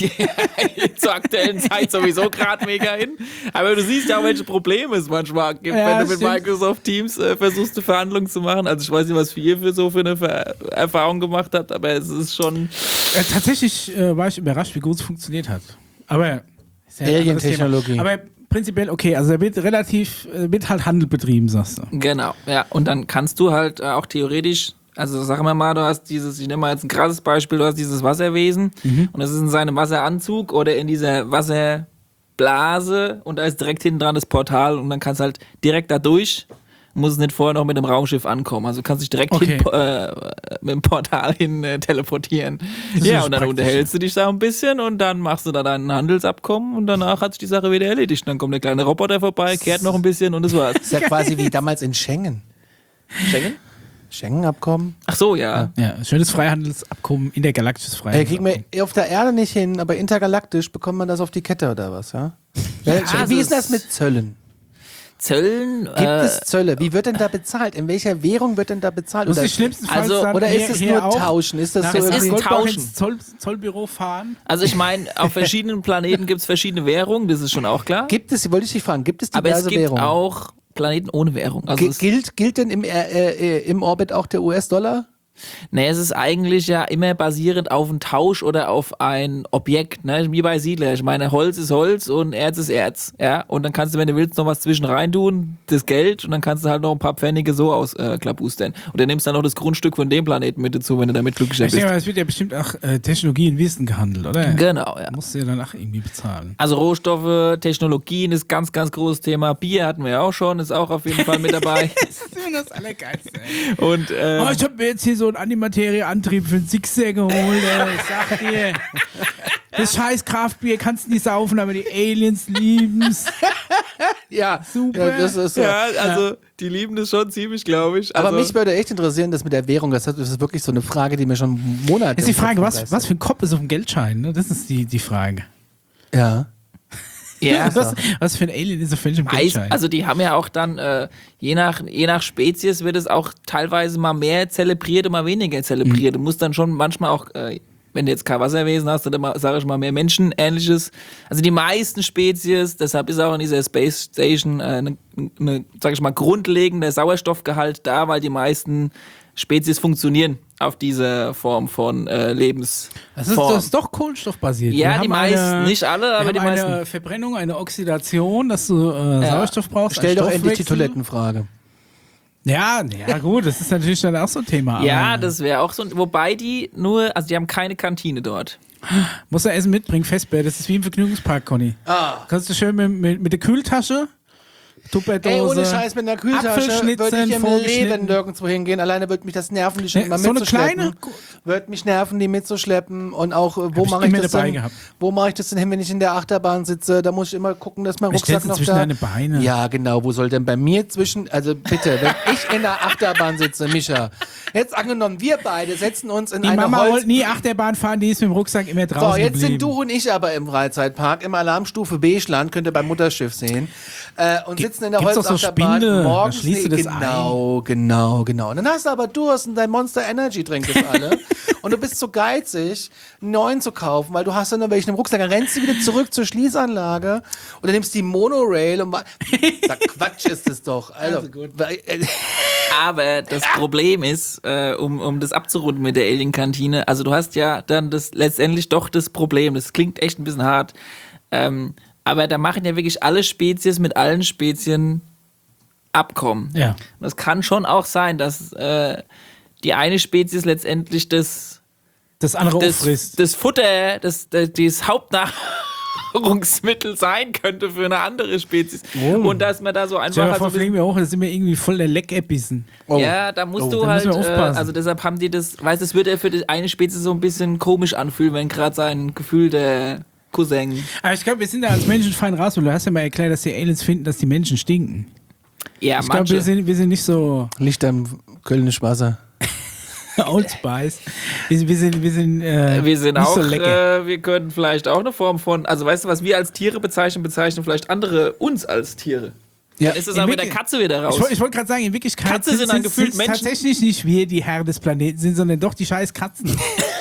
zur aktuellen Zeit sowieso gerade mega hin. Aber du siehst ja auch, welche Probleme es manchmal gibt, Ja, wenn du mit stimmt. Microsoft Teams versuchst, eine Verhandlung zu machen. Also ich weiß nicht, was ihr für eine Erfahrung gemacht habt, aber es ist schon... Tatsächlich war ich überrascht, wie gut es funktioniert hat. Aber ist ja ein anderes Alien-Technologie. Thema. Aber prinzipiell okay, also da wird wird halt Handel betrieben, sagst du. Genau, ja. Und dann kannst du halt auch theoretisch, also sagen wir mal, du hast dieses, ich nehme mal jetzt ein krasses Beispiel, du hast dieses Wasserwesen und das ist in seinem Wasseranzug oder in dieser Wasserblase und da ist direkt hinten dran das Portal und dann kannst du halt direkt da durch, muss es nicht vorher noch mit dem Raumschiff ankommen. Also du kannst dich direkt Okay. mit dem Portal hin teleportieren. Ja, ist und dann praktisch. unterhältst du dich da ein bisschen und dann machst du da dein Handelsabkommen und danach hat sich die Sache wieder erledigt. Dann kommt der kleine Roboter vorbei, kehrt noch ein bisschen und das war's. Das ist ja quasi wie damals in Schengen. Schengen? Schengen-Abkommen. Ach so, ja. Ja, schönes Freihandelsabkommen, intergalaktisches Kriegen Freihandelsabkommen. wir auf der Erde nicht hin, aber intergalaktisch bekommt man das auf die Kette oder was, ja? Wie ist das mit Zöllen? Zöllen. Gibt es Zölle? Wie wird denn da bezahlt? In welcher Währung wird denn da bezahlt? Das ist Oder, die schlimmsten Fall Also- dann oder hier- ist es hier nur auch Tauschen? Ist das nach so Es ist irgendwie? Goldbach Tauschen. ins Zollbüro fahren? Also ich meine, auf verschiedenen Planeten gibt es verschiedene Währungen, das ist schon auch klar. Gibt es, wollte ich dich fragen, gibt es Aber diverse es gibt Währungen? auch Planeten ohne Währung. Also es, Gilt denn im Orbit auch der US-Dollar? nee, es ist eigentlich ja immer basierend auf einen Tausch oder auf ein Objekt, ne? Wie bei Siedler. Ich meine, Holz ist Holz und Erz ist Erz. Ja? Und dann kannst du, wenn du willst, noch was zwischen rein tun, das Geld, und dann kannst du halt noch ein paar Pfennige so ausklabustern. Und dann nimmst du dann noch das Grundstück von dem Planeten mit dazu, wenn du damit glücklicher Ich denke bist. mal, es wird ja bestimmt auch Technologie und Wissen gehandelt, oder? Genau, ja. Musst du ja danach irgendwie bezahlen. Also Rohstoffe, Technologien ist ganz, ganz großes Thema. Bier hatten wir ja auch schon, ist auch auf jeden Fall mit dabei. Das ist immer das Allergeilste, ey. Und Oh, ich hab mir jetzt hier so einen Antimaterie-Antrieb für einen Sixer geholt, ey. Ich sag dir. Das scheiß Kraftbier kannst du nicht saufen, aber die Aliens lieben's. Ja, Super. Ja, das ist so. ja, also die lieben das schon ziemlich, glaube ich. Aber Also, mich würde echt interessieren, das mit der Währung, das ist wirklich so eine Frage, die mir schon Monate. Das ist die im Kopf Frage, rumgeistert. was für ein Kopf ist auf dem Geldschein? Ne? Das ist die Frage. Ja. ja, Was für ein Alien ist auf welchem Weiß, Geldschein? also die haben ja auch dann, je nach Spezies wird es auch teilweise mal mehr zelebriert und mal weniger zelebriert. Du musst dann schon manchmal auch, wenn du jetzt kein Wasserwesen hast, dann sage ich mal mehr Menschenähnliches. Also die meisten Spezies, deshalb ist auch in dieser Space Station eine, sag ich mal, grundlegender Sauerstoffgehalt da, weil die meisten Spezies funktionieren auf diese Form von Lebensform. das ist doch kohlenstoffbasiert. Ja, Wir die haben meisten, nicht alle, aber wir die haben meisten. eine Verbrennung, eine Oxidation, dass du Sauerstoff brauchst. Stell einen doch endlich die Stoffwechsel. Toilettenfrage. Ja, gut, das ist natürlich dann auch so ein Thema. Ja, aber das wäre auch so. Wobei die nur, also die haben keine Kantine dort. muss er Essen mitbringen, Festbär. Das ist wie im Vergnügungspark, Conny. Kannst du schön mit der Kühltasche, Tupperdose. Ey, ohne Scheiß, mit einer Kühltasche Apfelschnitzeln würde ich im vorgeschnitten. Leben nirgendwo hingehen. Alleine würde mich das nerven, die schon Ne, immer so eine mitzuschleppen. kleine? Würde mich nerven, die mitzuschleppen. Und auch, wo ich mache ich immer das dabei denn? gehabt. Wo mache ich das denn hin, wenn ich in der Achterbahn sitze? Da muss ich immer gucken, dass mein Wie Rucksack stellst du noch zwischen da... deine Beine? Ja, genau. Wo soll denn bei mir zwischen... Also bitte, wenn ich in der Achterbahn sitze, Micha, jetzt angenommen, wir beide setzen uns in Die eine Mama Holz... wollte nie Achterbahn fahren, die ist mit dem Rucksack immer draußen So, jetzt geblieben. sind du und ich aber im Freizeitpark, im Alarmstufe Beachland, könnt ihr beim Mutterschiff sehen. Und sitzen sitzen in der Gibt's doch so Holzachterbahn Spinde, morgens. da schließt du das genau. Und dann hast du aber Durst und dein Monster Energy trinkt das alle. Und du bist so geizig, einen neuen zu kaufen, weil du hast dann noch welchen im Rucksack. Dann rennst du wieder zurück zur Schließanlage oder nimmst die Monorail und Quatsch ist es doch. Also gut. Aber das Problem ist, um das abzurunden mit der Alien-Kantine, also du hast ja dann letztendlich doch das Problem, das klingt echt ein bisschen hart, aber da machen ja wirklich alle Spezies mit allen Spezien Abkommen. Ja. Und es kann schon auch sein, dass die eine Spezies letztendlich das andere auffrisst. Das Futter, das Hauptnahrungsmittel sein könnte für eine andere Spezies. Oh. Und dass man da so einfach... Stell dir fliegen wir hoch, da sind wir irgendwie voll der Leckerbissen. Oh. Ja, da musst du da halt, müssen wir aufpassen. also deshalb haben die das, weißt du, es wird ja für die eine Spezies so ein bisschen komisch anfühlen, wenn gerade sein Gefühl der Cousin... Aber ich glaube, wir sind da als Menschen fein raus, weil du hast ja mal erklärt, dass die Aliens finden, dass die Menschen stinken. Ja, Ich glaube, wir sind nicht so Licht am Kölnisch Wasser. Old Spice. Wir sind wir sind nicht auch, so lecker. wir können vielleicht auch eine Form von, also weißt du, was wir als Tiere bezeichnen vielleicht andere uns als Tiere. Ja. Dann ist es aber mit der Katze wieder raus. Ich wollte gerade sagen, in Wirklichkeit Katze sind dann gefühlt Menschen. tatsächlich nicht wir, die Herren des Planeten sind, sondern doch die scheiß Katzen.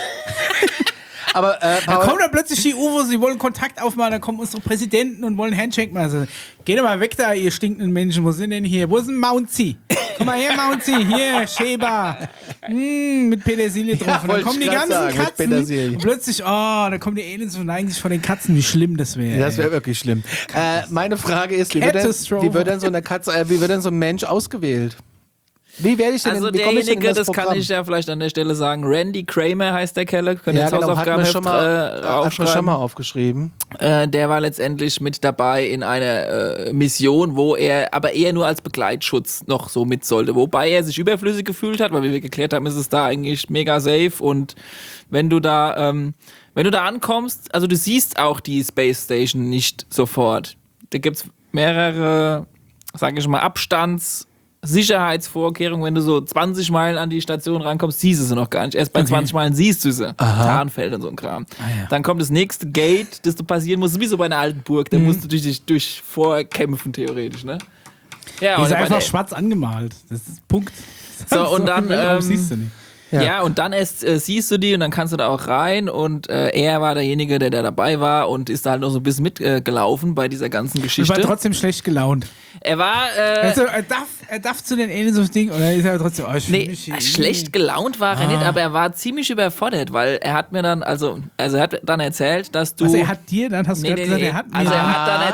Aber Da kommen dann plötzlich die UFOs, sie wollen Kontakt aufmachen, dann kommen unsere Präsidenten und wollen Handshake machen. Also, geht doch mal weg da, ihr stinkenden Menschen. Wo sind denn hier? Wo ist denn Mounty? Komm mal her, Mounty. Hier, Sheba. Mit Petersilie drauf. Und dann kommen die ganzen Katzen. Und plötzlich, dann kommen die Aliens und neigen sich vor den Katzen. Wie schlimm das wäre. das wäre wirklich schlimm. Meine Frage ist, wie wird denn so eine Katze, wie wird denn so ein Mensch ausgewählt? Wie werde ich denn Also wie komme ich denn in derjenige, das Programm? kann ich ja vielleicht an der Stelle sagen, Randy Kramer heißt der Kerl, könnt ihr Ja, jetzt genau, hat mir schon mal aufgeschrieben. Der war letztendlich mit dabei in einer Mission, wo er aber eher nur als Begleitschutz noch so mit sollte, wobei er sich überflüssig gefühlt hat, weil wie wir geklärt haben, ist es da eigentlich mega safe und wenn du da ankommst, also du siehst auch die Space Station nicht sofort. Da gibt's mehrere, sag ich mal, Sicherheitsvorkehrungen, wenn du so 20 Meilen an die Station rankommst, siehst du sie noch gar nicht. Erst bei 20 Meilen siehst du sie. Tarnfeld und so ein Kram. Ja. Dann kommt das nächste Gate, das du passieren musst, wie so bei einer alten Burg. Da musst du dich durch vorkämpfen, theoretisch, ne? Ja, Die ist und einfach schwarz angemalt. Das ist Punkt. So, und dann, siehst du nicht. Ja, und dann erst siehst du die und dann kannst du da auch rein und er war derjenige, der dabei war und ist da halt noch so ein bisschen mitgelaufen bei dieser ganzen Geschichte. Er war trotzdem schlecht gelaunt. Er war... Also, er darf zu den Aliens aufs Ding oder ist er trotzdem... schlecht gelaunt war er nicht, aber er war ziemlich überfordert, weil er hat mir dann, also er hat dann erzählt, dass du... Also er hat dir dann, hast du gerade gesagt, er hat mir... Also er hat dann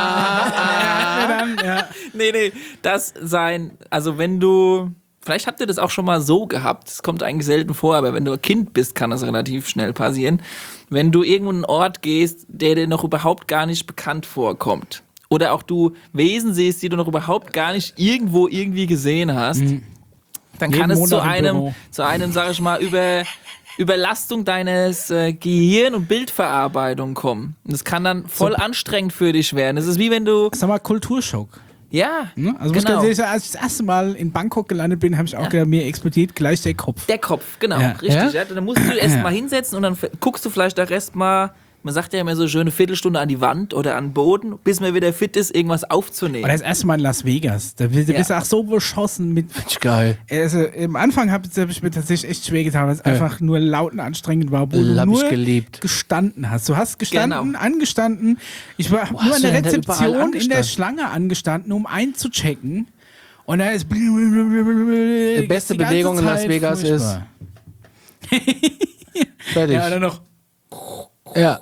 erzählt... dass also wenn du... Vielleicht habt ihr das auch schon mal so gehabt, das kommt eigentlich selten vor, aber wenn du ein Kind bist, kann das relativ schnell passieren. Wenn du irgendwo in einen Ort gehst, der dir noch überhaupt gar nicht bekannt vorkommt oder auch du Wesen siehst, die du noch überhaupt gar nicht irgendwo irgendwie gesehen hast, dann kann es zu einem, sag ich mal, Überlastung deines Gehirn- und Bildverarbeitung kommen. Und das kann dann voll anstrengend für dich werden. Das ist wie wenn du... Sag mal, Kulturschock. Ja, also genau. Als ich das erste Mal in Bangkok gelandet bin, habe ich auch gedacht, mir explodiert gleich der Kopf. Der Kopf, genau, richtig. Ja? Dann musst du erst mal hinsetzen und dann guckst du vielleicht da erst mal, man sagt ja immer so schön, eine Viertelstunde an die Wand oder an den Boden, bis man wieder fit ist, irgendwas aufzunehmen. Oder das erste Mal in Las Vegas. Da bist du auch so beschossen mit. Geil. Also am Anfang habe ich mir tatsächlich echt schwer getan, weil es einfach nur laut und anstrengend war, wo du nur gestanden hast. Du hast gestanden, angestanden. Ich war nur an der Rezeption in der Schlange angestanden, um einzuchecken. Und da ist die beste Bewegung in Las Vegas furchtbar. Ist fertig. Ja, dann noch. Ja.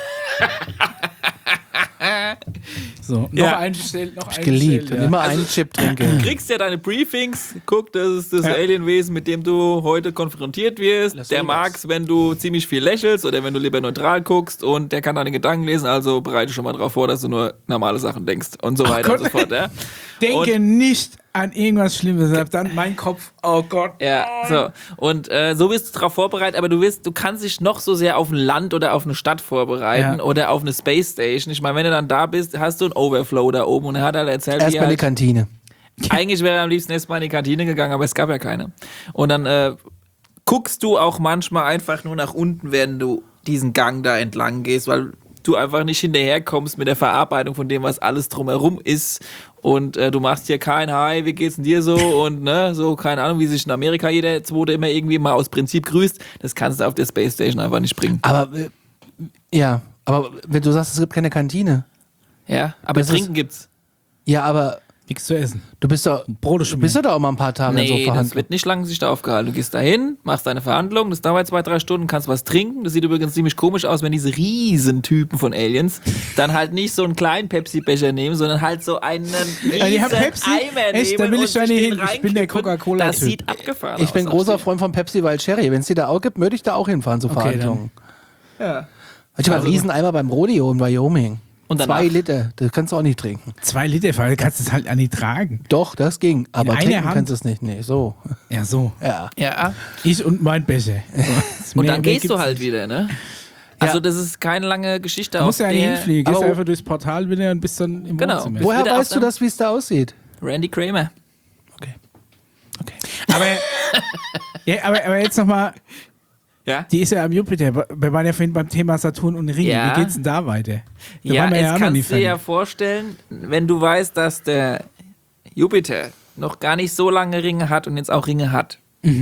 So, noch eingestellt, noch eingestellt. Geliebt. Und immer einen Chip trinken. Du kriegst ja deine Briefings, guck, das ist das Alienwesen, mit dem du heute konfrontiert wirst. Der mag's, wenn du ziemlich viel lächelst oder wenn du lieber neutral guckst und der kann deine Gedanken lesen, also bereite schon mal darauf vor, dass du nur normale Sachen denkst und so weiter und so fort. Ja. Denke nicht an irgendwas Schlimmes, dann mein Kopf, oh Gott. Ja, so. Und so bist du darauf vorbereitet, aber du kannst dich noch so sehr auf ein Land oder auf eine Stadt vorbereiten oder auf eine Space Station. Ich meine, wenn du dann da bist, hast du einen Overflow da oben und er hat halt erzählt, erstmal die Kantine. Eigentlich wäre er am liebsten erstmal in die Kantine gegangen, aber es gab ja keine. Und dann guckst du auch manchmal einfach nur nach unten, wenn du diesen Gang da entlang gehst, weil du einfach nicht hinterherkommst mit der Verarbeitung von dem, was alles drumherum ist und du machst hier kein Hi, wie geht's denn dir so und ne, so, keine Ahnung, wie sich in Amerika jeder Zweite immer irgendwie mal aus Prinzip grüßt, das kannst du auf der Space Station einfach nicht bringen. Aber, aber wenn du sagst, es gibt keine Kantine. Ja, aber Das Trinken gibt's. Ja, aber Nichts zu essen. du bist doch auch mal ein paar Tage in so Nee, das Verhandlungen. wird nicht lange sich da aufgehalten. Du gehst dahin, machst deine Verhandlung, das dauert 2-3 Stunden, kannst was trinken. Das sieht übrigens ziemlich komisch aus, wenn diese Riesentypen von Aliens dann halt nicht so einen kleinen Pepsi-Becher nehmen, sondern halt so einen riesen die haben Pepsi? Eimer Echt? nehmen Da will ich und da sich nicht den hin. Ich bin der reinkippen. Coca-Cola-Typ. Das sieht abgefahren Ich bin aus. großer Freund von Pepsi Wild Cherry. Wenn es die da auch gibt, würde ich da auch hinfahren zu Verhandlungen. Ja. Manchmal einen Rieseneimer beim Rodeo in Wyoming. Und danach? 2 Liter, das kannst du auch nicht trinken. 2 Liter, weil du kannst es halt auch nicht tragen. Doch, das ging. Aber einer trinken Hand? kannst du es nicht. Nee, so. Ja, so. Ja. Ja. Ich und mein Becher. Und dann gehst du halt wieder, ne? Also Ja. das ist keine lange Geschichte. Du musst ja nicht hinfliegen. Gehst aber- einfach durchs Portal wieder und bist dann im Genau. Wohnzimmer. Woher wieder weißt auf du das, wie es da aussieht? Randy Kramer. Okay. Okay. Aber, ja, aber jetzt nochmal, Ja? die ist ja am Jupiter. Wir waren ja vorhin beim Thema Saturn und Ringe. Ja. Wie geht's denn da weiter? Da Ja, waren wir jetzt auch noch nie kannst du dir ja fertig. vorstellen, wenn du weißt, dass der Jupiter noch gar nicht so lange Ringe hat und jetzt auch Ringe hat,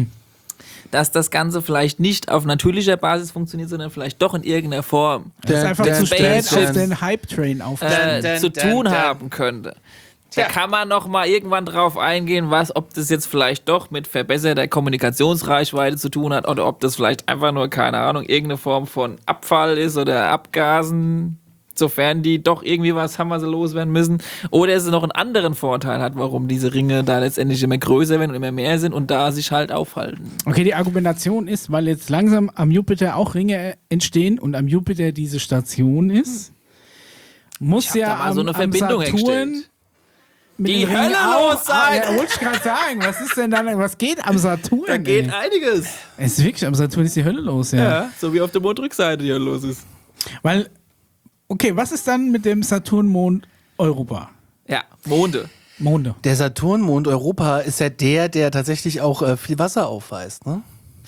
dass das Ganze vielleicht nicht auf natürlicher Basis funktioniert, sondern vielleicht doch in irgendeiner Form Das ist einfach Der zu spät Spaceship- auf den Hype-Train auf. zu tun haben könnte. Da kann man noch mal irgendwann drauf eingehen, ob das jetzt vielleicht doch mit verbesserter Kommunikationsreichweite zu tun hat oder ob das vielleicht einfach nur, keine Ahnung, irgendeine Form von Abfall ist oder Abgasen, sofern die doch irgendwie was haben, was sie loswerden müssen. Oder es noch einen anderen Vorteil hat, warum diese Ringe da letztendlich immer größer werden und immer mehr sind und da sich halt aufhalten. Okay, die Argumentation ist, weil jetzt langsam am Jupiter auch Ringe entstehen und am Jupiter diese Station ist, muss hab ja da mal am, so eine am Verbindung Saturn hergestellt. mit Die den Ringen Hölle auch- los sein! Ja, wollte ich gerade sagen. Was ist denn dann, was geht am Saturn? Da geht ey? einiges. Es ist wirklich, am Saturn ist die Hölle los, ja. Ja, so wie auf der Mondrückseite hier los ist. Weil, okay, was ist dann mit dem Saturnmond Europa? Ja, Monde. Monde. Der Saturnmond Europa ist ja der tatsächlich auch viel Wasser aufweist, ne?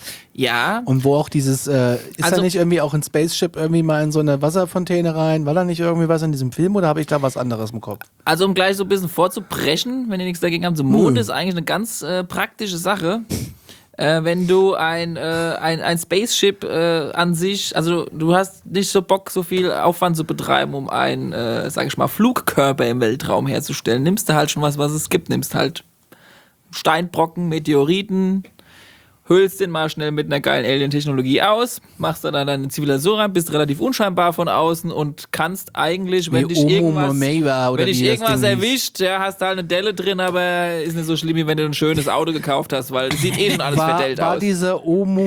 Ja, Und wo auch dieses, ist Also- da nicht irgendwie auch ein Spaceship irgendwie mal in so eine Wasserfontäne rein? War da nicht irgendwie was in diesem Film oder habe ich da was anderes im Kopf? also um gleich so ein bisschen vorzubrechen, wenn ihr nichts dagegen habt, so Mond ist eigentlich eine ganz praktische Sache. Wenn du ein Spaceship an sich, also du hast nicht so Bock, so viel Aufwand zu betreiben, um einen, sag ich mal, Flugkörper im Weltraum herzustellen, nimmst du halt schon was es gibt. Nimmst halt Steinbrocken, Meteoriten, hüllst den mal schnell mit einer geilen Alien-Technologie aus, machst dann deine Zivilisation rein, bist relativ unscheinbar von außen und kannst eigentlich, wenn Wie dich Omo irgendwas, Mameva oder wenn dich wie das irgendwas Ding hieß. erwischt, ja, hast du halt eine Delle drin, aber ist nicht so schlimm, wie wenn du ein schönes Auto gekauft hast, weil es sieht eh schon alles verdellt war aus. diese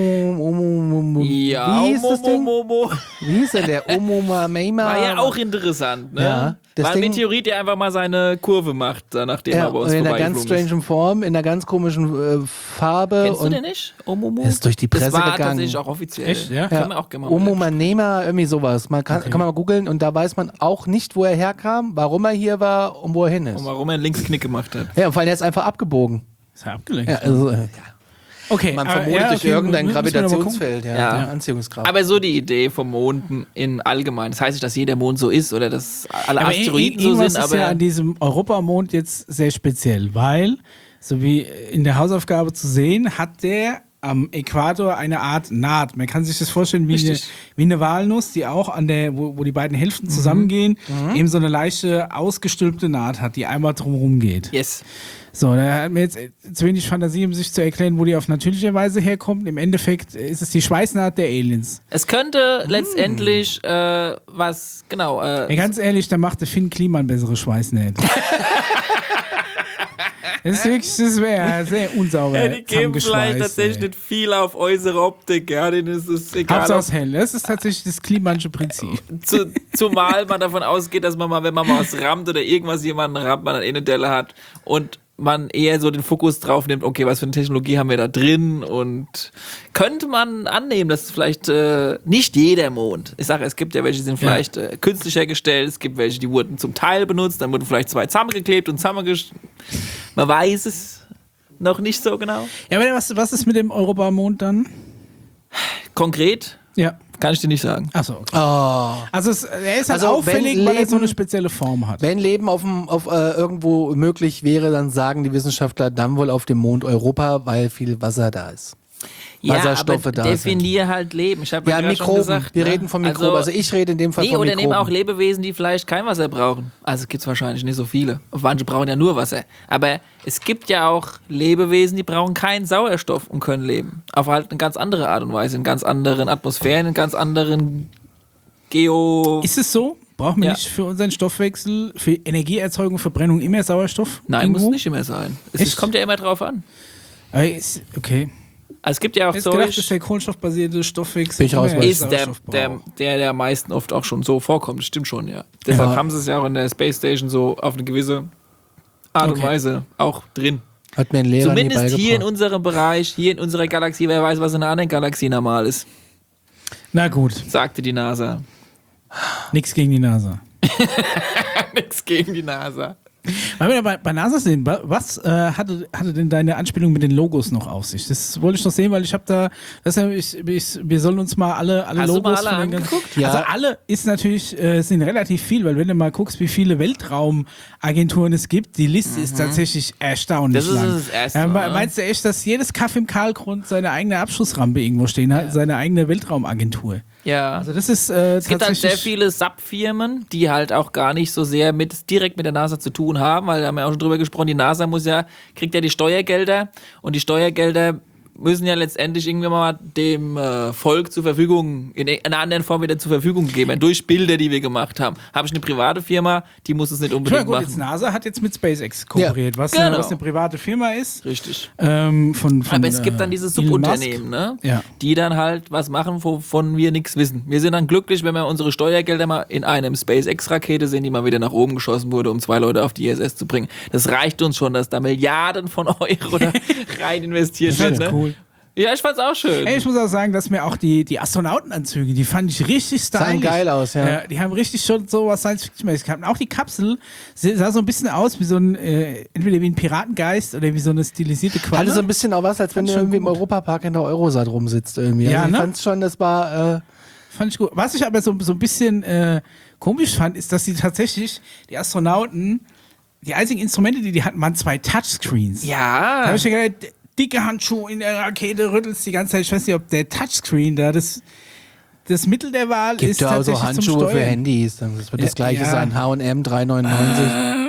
Omo, Ja, wie hieß das Ding? Momo. Wie hieß denn der Omo Mamema? War ja auch interessant, ne? Ja, das War ein Ding- Meteorit, der einfach mal seine Kurve macht, nachdem Ja, er bei uns in einer ganz vorbeigeflogen ist. strangen Form, in einer ganz komischen Farbe. Kennst du und den nicht? Omomo? Ist durch die Presse das war gegangen. tatsächlich auch offiziell. Echt, ja? Können wir auch gerne mal Omo Manema, irgendwie sowas. Kann man mal googeln und da weiß man auch nicht, wo er herkam, warum er hier war und wo er hin ist. Und warum er einen Linksknick gemacht hat. Ja, und vor allem er ist einfach abgebogen. Ist ja abgelenkt. Ja, also, Okay, man aber- vermutet ja, durch okay, irgendein müssen wir noch mal gucken. Gravitationsfeld, ja, Ja. der Anziehungskraft. Aber so die Idee vom Mond in allgemein. Das heißt nicht, dass jeder Mond so ist oder dass alle Aber Asteroiden so irgendwas sind, ist ja aber an diesem Europamond jetzt sehr speziell, weil, so wie in der Hausaufgabe zu sehen, hat der am Äquator eine Art Naht. Man kann sich das vorstellen wie eine Walnuss, die auch an der, wo die beiden Hälften zusammengehen, eben so eine leichte ausgestülpte Naht hat, die einmal drumherum geht. yes. So, da hat mir jetzt zu wenig Fantasie, um sich zu erklären, wo die auf natürliche Weise herkommt. Im Endeffekt ist es die Schweißnaht der Aliens. Es könnte letztendlich was, genau, Ja, ganz ehrlich, da macht der Finn Kliman bessere Schweißnähte. Das ist wirklich, das wäre sehr unsauber. ja, die geben vielleicht zusammengeschweißt, tatsächlich ey. nicht viel auf äußere Optik, ja, denen ist es egal. Hauptsache Ob, es hell. Das ist tatsächlich das Klimansche Prinzip. zumal man davon ausgeht, dass man mal, wenn man mal was rammt oder irgendwas jemanden rammt, man dann eh eine Delle hat und man eher so den Fokus drauf nimmt, okay, was für eine Technologie haben wir da drin und könnte man annehmen, dass es vielleicht nicht jeder Mond, ich sage, es gibt ja welche, die sind vielleicht künstlich hergestellt, es gibt welche, die wurden zum Teil benutzt, dann wurden vielleicht 2 zusammengeklebt und man weiß es noch nicht so genau. Ja, aber was ist mit dem Europamond dann? Konkret, Ja. Kann ich dir nicht sagen. Achso, okay. Oh. Also er ist halt Also, auffällig, wenn weil er so eine Leben- spezielle Form hat. Wenn Leben irgendwo möglich wäre, dann sagen die Wissenschaftler dann wohl auf dem Mond Europa, weil viel Wasser da ist. Wasserstoffe aber da definier halt Leben. Ich habe Ja, gerade schon Mikroben. gesagt, Wir ne? reden von Mikroben. Also ich rede in dem Fall von oder Mikroben. nehmen auch Lebewesen, die vielleicht kein Wasser brauchen. Also gibt es wahrscheinlich nicht so viele. Manche brauchen ja nur Wasser. Aber es gibt ja auch Lebewesen, die brauchen keinen Sauerstoff und können leben. Auf halt eine ganz andere Art und Weise, in ganz anderen Atmosphären, in ganz anderen Ist es so? Brauchen wir Ja. nicht für unseren Stoffwechsel, für Energieerzeugung, Verbrennung immer Sauerstoff? Nein, irgendwo? muss nicht immer sein. Es Echt? kommt ja immer drauf an. Okay. Also es gibt ja auch Ich hätte gedacht, Zeug, dass der kohlenstoffbasierte Stoffwechsel Bin ich raus, immer weil- ist Sauerstoff der braucht. am meisten oft auch schon so vorkommt. Das stimmt schon, ja. Deshalb Ja. haben sie es ja auch in der Space Station so auf eine gewisse Art und Okay. Weise auch drin. Hat mir ein Lehrer nie Zumindest hier in beigebracht. unserem Bereich, hier in unserer Galaxie, wer weiß, was in einer anderen Galaxie normal ist, Na gut, sagte die NASA. nichts gegen die NASA. Nichts gegen die NASA. Weil wir bei NASA sehen, was hatte denn deine Anspielung mit den Logos noch auf sich? Das wollte ich noch sehen, weil ich habe da, wir sollen uns mal alle Hast du Logos mal alle von den ganzen- angeguckt? Ja. Also alle ist natürlich, sind relativ viel, weil wenn du mal guckst, wie viele Weltraumagenturen es gibt, die Liste ist tatsächlich erstaunlich Das ist lang. das Erste, Ja, ne? meinst du echt, dass jedes Kaff im Karlgrund seine eigene Abschussrampe irgendwo stehen hat, seine eigene Weltraumagentur? Ja. Also das ist Es gibt halt sehr tatsächlich... viele Sub-Firmen, die halt auch gar nicht so sehr direkt mit der NASA zu tun haben, weil da haben wir auch schon drüber gesprochen, die NASA kriegt ja die Steuergelder und die Steuergelder müssen ja letztendlich irgendwann mal dem Volk zur Verfügung, in einer anderen Form wieder zur Verfügung geben, durch Bilder, die wir gemacht haben. Habe ich eine private Firma, die muss es nicht Ja, unbedingt gut, jetzt machen. NASA hat jetzt mit SpaceX kooperiert, was Genau. eine private Firma ist. Richtig. Von Aber es gibt dann diese Elon Subunternehmen, Musk. ne? Ja. Die dann halt was machen, wovon wir nichts wissen. Wir sind dann glücklich, wenn wir unsere Steuergelder mal in einem SpaceX-Rakete sehen, die mal wieder nach oben geschossen wurde, um 2 Leute auf die ISS zu bringen. Das reicht uns schon, dass da Milliarden von Euro da rein investiert Das ist wird. Ne? cool. Ja, ich fand's auch schön. Ey, ich muss auch sagen, dass mir auch die Astronautenanzüge, die fand ich richtig stylisch. Sahen geil aus, ja. Die haben richtig schon so was Science-Fiction-mäßig gehabt. Und auch die Kapsel sah so ein bisschen aus wie so ein, entweder wie ein Piratengeist oder wie so eine stilisierte Qualle. Hatte so ein bisschen auch was, als wenn Fand du schon irgendwie im gut. Europapark in der Eurosat rumsitzt irgendwie. Ja, Also ich ne? fand's schon, das war Fand ich gut. Was ich aber so ein bisschen komisch fand, ist, dass die tatsächlich, die Astronauten, die einzigen Instrumente, die hatten, waren 2 Touchscreens. Da Ja. habe ich mir gedacht, dicke Handschuhe in der Rakete, rüttelst die ganze Zeit. Ich weiß nicht, ob der Touchscreen da das Mittel der Wahl gibt ist. ja auch so tatsächlich zum Handschuhe für Steuern. Handys. Das wird das gleiche ja. sein. H&M 3,99.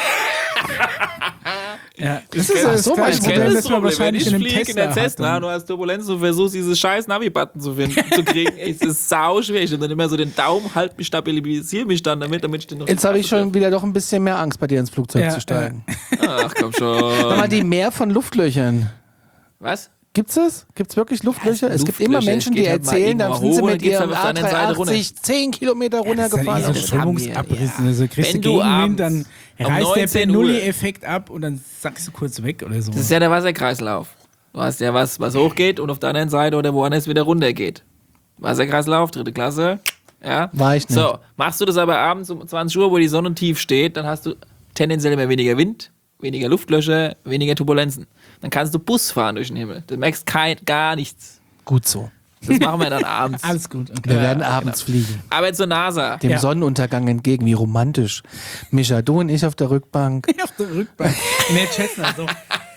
Ja, das kenn- das so, gleiche ich Ich kenn kenne Problem, das das man Problem, wenn wahrscheinlich ich in einem fliege in der Tesla Cessna, hat. du hast Turbulenz, du versuchst dieses scheiß Navi-Button zu kriegen. Es ist sau schwer. Ich habe dann immer so den Daumen, halt mich, stabilisiere mich dann damit ich den noch Jetzt habe ich schon wieder doch ein bisschen mehr Angst, bei dir ins Flugzeug Ja, zu steigen. Ach komm Sag mal, schon. die Meer von Luftlöchern. Was? Gibt's das? Gibt's wirklich Luftlöcher? Es gibt immer Luftlöcher, Menschen, es die geht halt mal erzählen, dann irgendwo sind sie hoch, mit dann geht's ihrem halt auf der anderen Seite runter. A380 10 Kilometer runtergefahren. Das ist ja haben wir, Strömungsabrissen. ja. Also kriegst Wenn du du Gegenwind, abends dann um reißt der 19 Uhr Bernoulli-Effekt ab und dann sackst du kurz weg oder so. Das ist ja der Wasserkreislauf. Du hast ja was hochgeht und auf der anderen Seite oder woanders wieder runtergeht. Wasserkreislauf, 3. Klasse. Ja. War ich nicht. So, machst du das aber abends um 20 Uhr, wo die Sonne tief steht, dann hast du tendenziell immer weniger Wind, weniger Luftlöcher, weniger Turbulenzen. Dann kannst du Bus fahren durch den Himmel. Du merkst gar nichts. Gut so. Das machen wir dann abends. Alles gut. Okay. Wir werden abends fliegen. Aber zur NASA. Dem Ja. Sonnenuntergang entgegen. Wie romantisch. Micha, du und ich auf der Rückbank. Auf der Rückbank. In der Cessna so.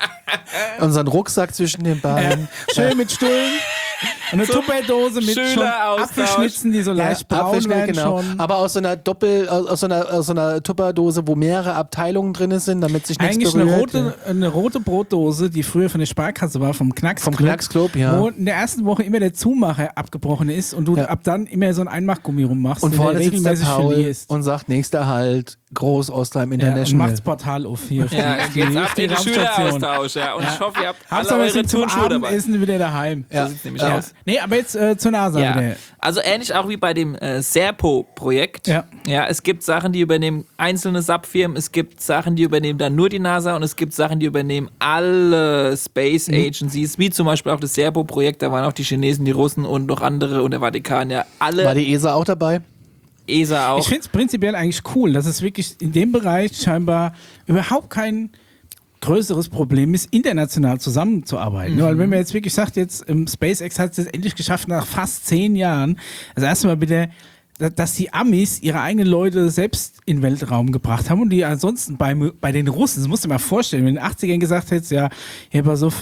Unseren Rucksack zwischen den Beinen. Schön mit Stühlen. Und eine Tupperdose mit schöner schon Austausch. Apfelschnitzen, die so leicht braun Apfelschnitt, werden genau. schon. Aber aus so einer aus so einer Tupperdose, wo mehrere Abteilungen drin sind, damit sich nichts Eigentlich berührt. eine rote Brotdose, die früher von der Sparkasse war, vom Knacksclub. Vom Knacksclub, ja. Wo in der ersten Woche immer der Zumacher abgebrochen ist und du Ja. ab dann immer so ein Einmachgummi rummachst Und der vorne sitzt der regelmäßig Paul verlierst. und sagt, nächster Halt, Groß Ostheim Ja, und International. macht's Portal auf hier. Ja, auf geht's ab in den Raumstation. Schüleraustausch. Ja. Und ich hoffe, ihr habt alle Hauptsache, wir eure sind zum Turnschuhe dabei. Abendessen wieder daheim. Ja. So sieht's nämlich Ja. aus. Nee, aber jetzt zur NASA Ja. wieder. Also ähnlich auch wie bei dem Serpo-Projekt. Ja. Ja, es gibt Sachen, die übernehmen einzelne Sub-Firmen, es gibt Sachen, die übernehmen dann nur die NASA und es gibt Sachen, die übernehmen alle Space Agencies, wie zum Beispiel auch das Serpo-Projekt, da waren auch die Chinesen, die Russen und noch andere und der Vatikan, ja, alle, War die ESA auch dabei? ESA auch. Ich finde es prinzipiell eigentlich cool, dass es wirklich in dem Bereich scheinbar überhaupt kein größeres Problem ist, international zusammenzuarbeiten. Weil wenn man jetzt wirklich sagt, SpaceX hat es jetzt endlich geschafft, nach fast 10 Jahren, also erstmal bitte, dass die Amis ihre eigenen Leute selbst in den Weltraum gebracht haben und die ansonsten bei den Russen, das musst du dir mal vorstellen, wenn du in den 80ern gesagt hättest, ja, hier pass auf,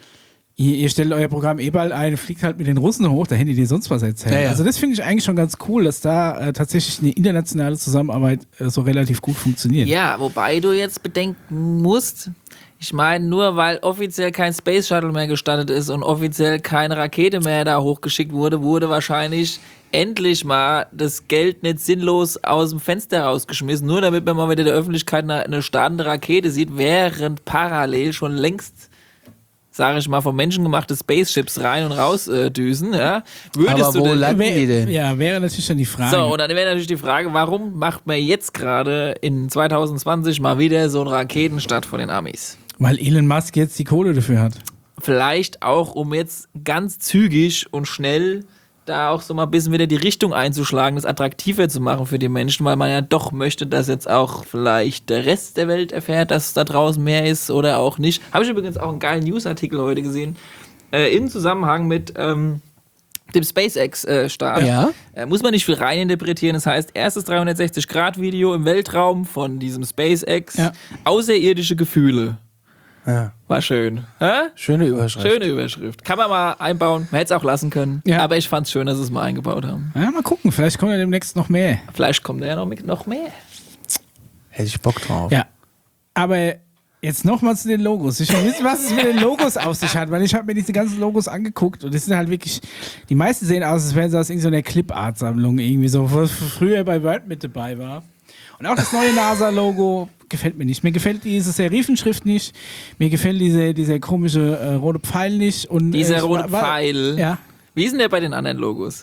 ihr stellt euer Programm bald ein, fliegt halt mit den Russen hoch, da hättet ihr sonst was erzählt. Ja, ja. Also das finde ich eigentlich schon ganz cool, dass da tatsächlich eine internationale Zusammenarbeit so relativ gut funktioniert. Ja, wobei du jetzt bedenken musst, ich meine, nur weil offiziell kein Space Shuttle mehr gestartet ist und offiziell keine Rakete mehr da hochgeschickt wurde, wurde wahrscheinlich endlich mal das Geld nicht sinnlos aus dem Fenster rausgeschmissen, nur damit man mal wieder der Öffentlichkeit eine startende Rakete sieht, während parallel schon längst, sage ich mal, von Menschen gemachte Spaceships rein und raus düsen. Ja? Aber wo landen die denn? Ja, wäre natürlich dann die Frage. So, und dann wäre natürlich die Frage, warum macht man jetzt gerade in 2020 mal wieder so einen Raketenstart von den Amis? Weil Elon Musk jetzt die Kohle dafür hat. Vielleicht auch, um jetzt ganz zügig und schnell da auch so mal ein bisschen wieder die Richtung einzuschlagen, das attraktiver zu machen für die Menschen, weil man ja doch möchte, dass jetzt auch vielleicht der Rest der Welt erfährt, dass da draußen mehr ist oder auch nicht. Habe ich übrigens auch einen geilen Newsartikel heute gesehen, im Zusammenhang mit dem SpaceX-Start. Ja. Muss man nicht viel reininterpretieren. Das heißt, erstes 360-Grad-Video im Weltraum von diesem SpaceX. Ja. Außerirdische Gefühle. Ja. War schön. Hä? Schöne Überschrift. Schöne Überschrift. Kann man mal einbauen. Man hätte es auch lassen können. Ja. Aber ich fand es schön, dass sie es mal eingebaut haben. Ja, mal gucken, vielleicht kommt ja demnächst noch mehr. Vielleicht kommt ja noch mehr. Hätte ich Bock drauf. Ja, aber jetzt nochmal zu den Logos. Ich will wissen, was es mit den Logos auf sich hat, weil ich habe mir diese ganzen Logos angeguckt und das sind halt wirklich, die meisten sehen aus, als wären sie aus irgendeiner Clip-Art-Sammlung irgendwie so, was früher bei Word mit dabei war. Und auch das neue NASA-Logo gefällt mir nicht. Mir gefällt diese Serifenschrift nicht. Mir gefällt dieser komische rote Pfeil nicht. Und, Dieser rote Pfeil. Ja. Wie ist denn der bei den anderen Logos?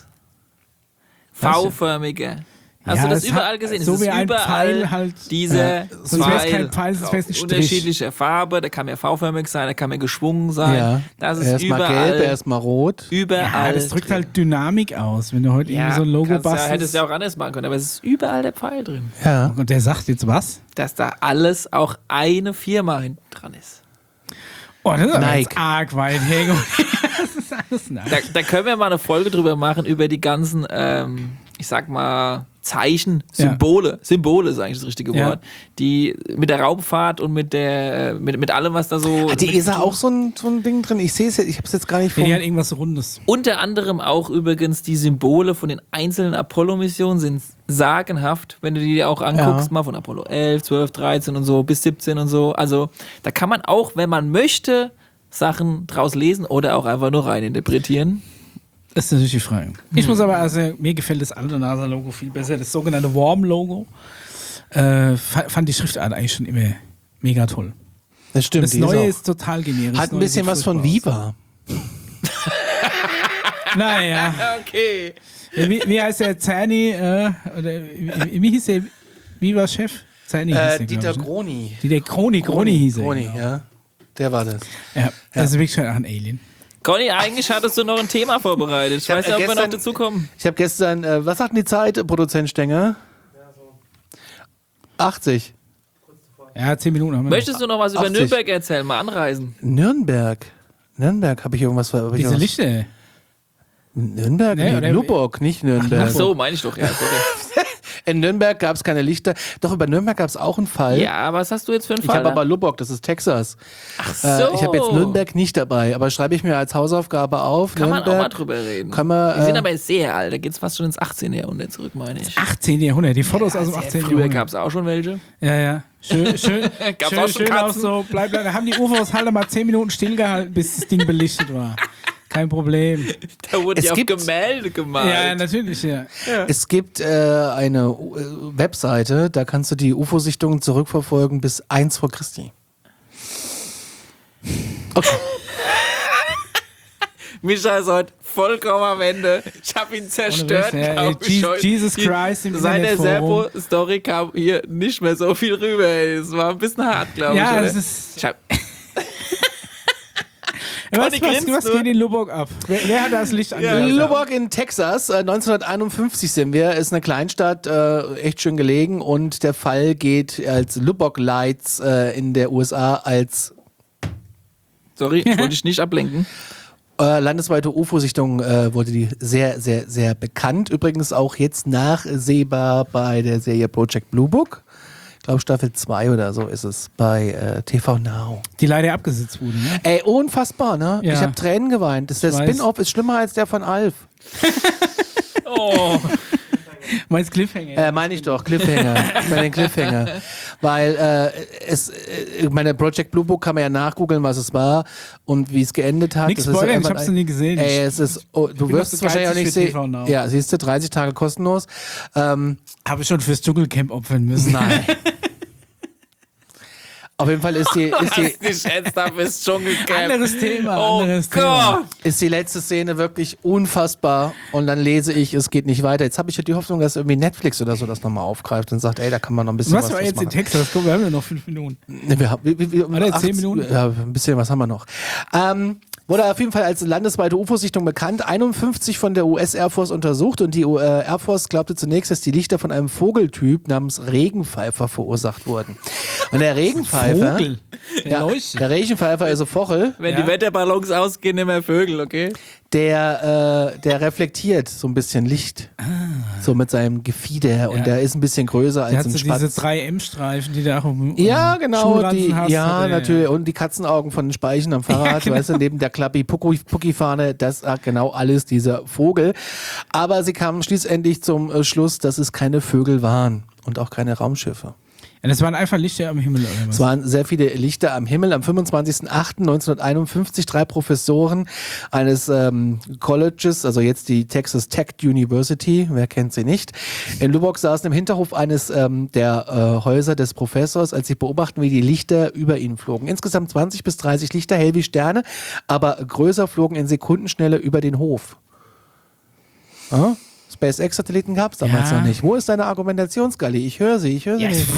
V-förmiger. Hast du das überall gesehen? So es wie ist ein überall Pfeil halt. dieser Sonst wäre es Pfeil. kein Pfeil, sonst wäre es ein Strich. Unterschiedlicher Farbe. Der kann ja V-förmig sein, der kann ja geschwungen sein. Ja. Das ist Erstmal überall. gelb, erstmal rot. Überall. Ja, das drückt halt Dynamik aus, wenn du heute irgendwie so ein Logo bastelst. Hättest du ja auch anders machen können, aber es ist überall der Pfeil drin. Ja. Und der sagt jetzt was? Dass da alles auch eine Firma hinten dran ist. Oh, das ist aber Nike. jetzt arg weit hergeholt. Das ist alles Nike. Da können wir mal eine Folge drüber machen, über die ganzen, ich sag mal, Zeichen, Symbole. Symbole ist eigentlich das richtige Wort. Die mit der Raumfahrt und mit allem, was da so. Hat die ESA auch so ein Ding drin? Ich sehe es jetzt, ich habe es jetzt gar nicht vor. Die hat irgendwas Rundes. Unter anderem auch übrigens die Symbole von den einzelnen Apollo-Missionen sind sagenhaft, wenn du die auch anguckst, mal von Apollo 11, 12, 13 und so bis 17 und so. Also da kann man auch, wenn man möchte, Sachen draus lesen oder auch einfach nur rein interpretieren. Das ist natürlich die Frage. Ich muss aber, also mir gefällt das alte NASA-Logo viel besser. Das sogenannte Worm-Logo. Fand die Schriftart eigentlich schon immer mega toll. Das stimmt. Das Neue ist total generisch. Hat ein bisschen was von Viva. Naja. Okay. Wie heißt der Czerny? Wie hieß der Viva-Chef? Czerny hieß der, Dieter ich, ne? Groni. Dieter Kroni hieß er. Groni, genau. ja. Der war das. Ja, das ist wirklich schon ein Alien. Conny, eigentlich hattest du noch ein Thema vorbereitet. Ich weiß nicht, ob wir noch dazu kommen. Ich habe gestern, was sagt denn die Zeit, Produzent Stenger? 80. Ja, 10 Minuten haben wir. Möchtest du noch was über 80. Nürnberg erzählen? Mal anreisen. Nürnberg. Nürnberg, habe ich irgendwas Diese Lichter. Nürnberg? Nee, Nee, oder- Lubbock, nicht Nürnberg. Ach so, meine ich doch. Ja, sorry. In Nürnberg gab es keine Lichter. Doch, über Nürnberg gab es auch einen Fall. Ja, was hast du jetzt für einen Ich Fall? habe aber Lubbock, das ist Texas. Ach so. Ich habe jetzt Nürnberg nicht dabei, aber schreibe ich mir als Hausaufgabe auf. Kann man auch mal Nürnberg. drüber reden. Kann man, Die sind aber sehr alt. Da geht es fast schon ins 18. Jahrhundert zurück, meine ich. 18. Jahrhundert. Die Fotos aus dem 18. Früher Jahrhundert. gab es auch schon welche. Ja, ja. Schön, Gab's auch schon schön auch Katzen? so. Da haben die UFOs halt mal 10 Minuten stillgehalten, bis das Ding belichtet war. Kein Problem. Da wurden Es die auf gibt- Gemälde gemalt. Ja, natürlich, ja. Es gibt eine Webseite, da kannst du die UFO-Sichtungen zurückverfolgen bis 1 vor Christi. Okay. Micha ist heute vollkommen am Ende. Ich habe ihn zerstört. Ohne Witz, ja, glaub ich, heute. Jesus Christ im Seit der Internetforum. Serpo-Story kam hier nicht mehr so viel rüber. Es war ein bisschen hart, glaube ich. Ja, oder? es ist. Ich hab, Was geht in Lubbock ab? Wer hat das Licht angelassen? Lubbock in Texas, 1951 sind wir, ist eine Kleinstadt, echt schön gelegen und der Fall geht als Lubbock Lights in der USA als Sorry, wollte ich nicht ablenken. Landesweite UFO-Sichtung wurde die sehr, sehr, sehr bekannt. Übrigens auch jetzt nachsehbar bei der Serie Project Blue Book. Ich glaube Staffel 2 oder so ist es bei TV Now. Die leider abgesetzt wurde, ne? Ey, unfassbar, ne? Ja. Ich habe Tränen geweint. Der Spin-Off ist schlimmer als der von Alf. Oh. Meinst Cliffhanger? Meine ich doch, Cliffhanger. Ich meine den Cliffhanger. Weil meine Project Blue Book kann man ja nachgoogeln, was es war und wie es geendet hat. Nix spoilern, ich hab's noch nie gesehen. Ey, es ist, du wirst es wahrscheinlich auch nicht sehen. Ja, siehst du, 30 Tage kostenlos. Habe ich schon fürs Dschungelcamp opfern müssen. Nein. Auf jeden Fall ist die Anderes Thema. Ist die letzte Szene wirklich unfassbar und dann lese ich, es geht nicht weiter. Jetzt habe ich ja die Hoffnung, dass irgendwie Netflix oder so das nochmal aufgreift und sagt, ey, da kann man noch ein bisschen was war jetzt machen. in Texas? Guck, wir haben ja noch 5 Minuten. Wir haben 10 Minuten? Ja, ein bisschen was haben wir noch. Wurde auf jeden Fall als landesweite UFO-Sichtung bekannt, 51 von der US Air Force untersucht und die Air Force glaubte zunächst, dass die Lichter von einem Vogeltyp namens Regenpfeifer verursacht wurden. Und der Regenpfeifer, Vogel. der Regenpfeifer, also Vogel, Wenn die Wetterballons ausgehen, nehmen wir Vögel, okay? der reflektiert so ein bisschen Licht. So mit seinem Gefieder und der ist ein bisschen größer als ein Spatz. Diese 3M-Streifen, die da auch ja, genau, Schulranzen hast, natürlich. Und die Katzenaugen von den Speichen am Fahrrad, genau. Weißt du, neben der Klappi-Pucki-Fahne, das hat genau alles dieser Vogel. Aber sie kamen schließlich zum Schluss, dass es keine Vögel waren und auch keine Raumschiffe. Ja, das waren einfach Lichter am Himmel. Oder was? Es waren sehr viele Lichter am Himmel. Am 25.08.1951 3 Professoren eines Colleges, also jetzt die Texas Tech University, wer kennt sie nicht, in Lubbock saßen im Hinterhof eines der Häuser des Professors, als sie beobachten, wie die Lichter über ihnen flogen. Insgesamt 20 bis 30 Lichter, hell wie Sterne, aber größer, flogen in Sekundenschnelle über den Hof. Aha. SpaceX-Satelliten gab es damals noch nicht. Wo ist deine Argumentationsgalli? Ich höre sie nicht. Kann jetzt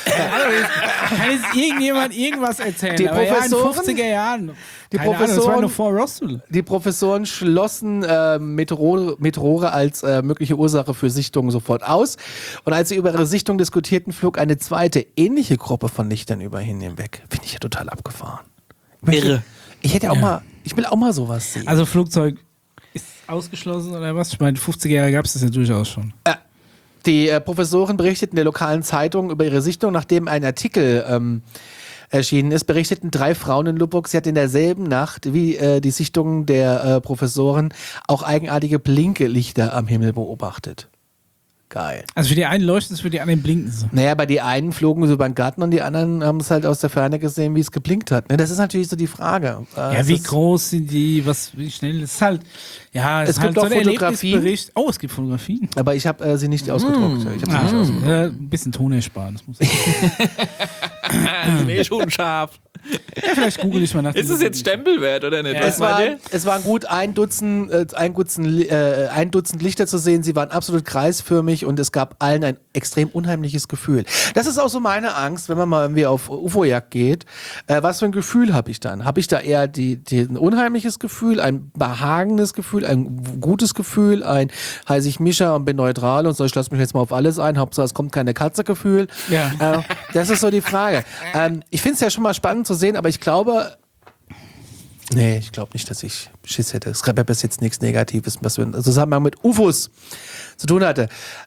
irgendjemand irgendwas erzählen? Die Professoren, in den 50er Jahren. Das war noch vor Roswell. Die Professoren schlossen Meteore als mögliche Ursache für Sichtungen sofort aus. Und als sie über ihre Sichtung diskutierten, flog eine zweite, ähnliche Gruppe von Lichtern über ihnen hinweg. Finde ich ja total abgefahren. Irre. Ich hätte auch mal, ich will auch mal sowas sehen. Also Flugzeug ist ausgeschlossen oder was? Ich meine, 50er Jahre gab es das ja durchaus schon. Die Professoren berichteten der lokalen Zeitung über ihre Sichtung, nachdem ein Artikel erschienen ist, berichteten 3 Frauen in Lubbock, sie hat in derselben Nacht wie die Sichtungen der Professoren auch eigenartige Blinkelichter am Himmel beobachtet. Geil. Also für die einen leuchten es, für die anderen blinken sie. Naja, bei die einen flogen sie über den Garten und die anderen haben es halt aus der Ferne gesehen, wie es geblinkt hat. Ne, das ist natürlich so die Frage. Ja, wie groß sind die, wie schnell? Es ist halt, ja, es gibt halt auch so ein Fotografien. Erlebnisbericht. Oh, es gibt Fotografien. Aber ich habe sie nicht ausgedruckt. Ich hab sie nicht ausgedruckt. Ein bisschen Ton ersparen. Das muss ich Nee, schon scharf. ja, vielleicht google ich mal nach. Ist es jetzt Stempelwert oder nicht? Ja, es waren gut ein Dutzend Lichter zu sehen. Sie waren absolut kreisförmig und es gab allen ein extrem unheimliches Gefühl. Das ist auch so meine Angst, wenn man mal irgendwie auf UFO-Jagd geht. Was für ein Gefühl habe ich dann? Habe ich da eher ein unheimliches Gefühl, ein behagendes Gefühl, ein gutes Gefühl, ein heiße ich Mischa und bin neutral und so, ich lasse mich jetzt mal auf alles ein, Hauptsache es kommt keine Katze-Gefühl. Ja. Das ist so die Frage. Ich finde es ja schon mal spannend zu sehen, aber ich glaube, ich glaube nicht, dass ich Schiss hätte. Es gab ja bis jetzt nichts Negatives, was wir im Zusammenhang mit UFOs zu tun hatte.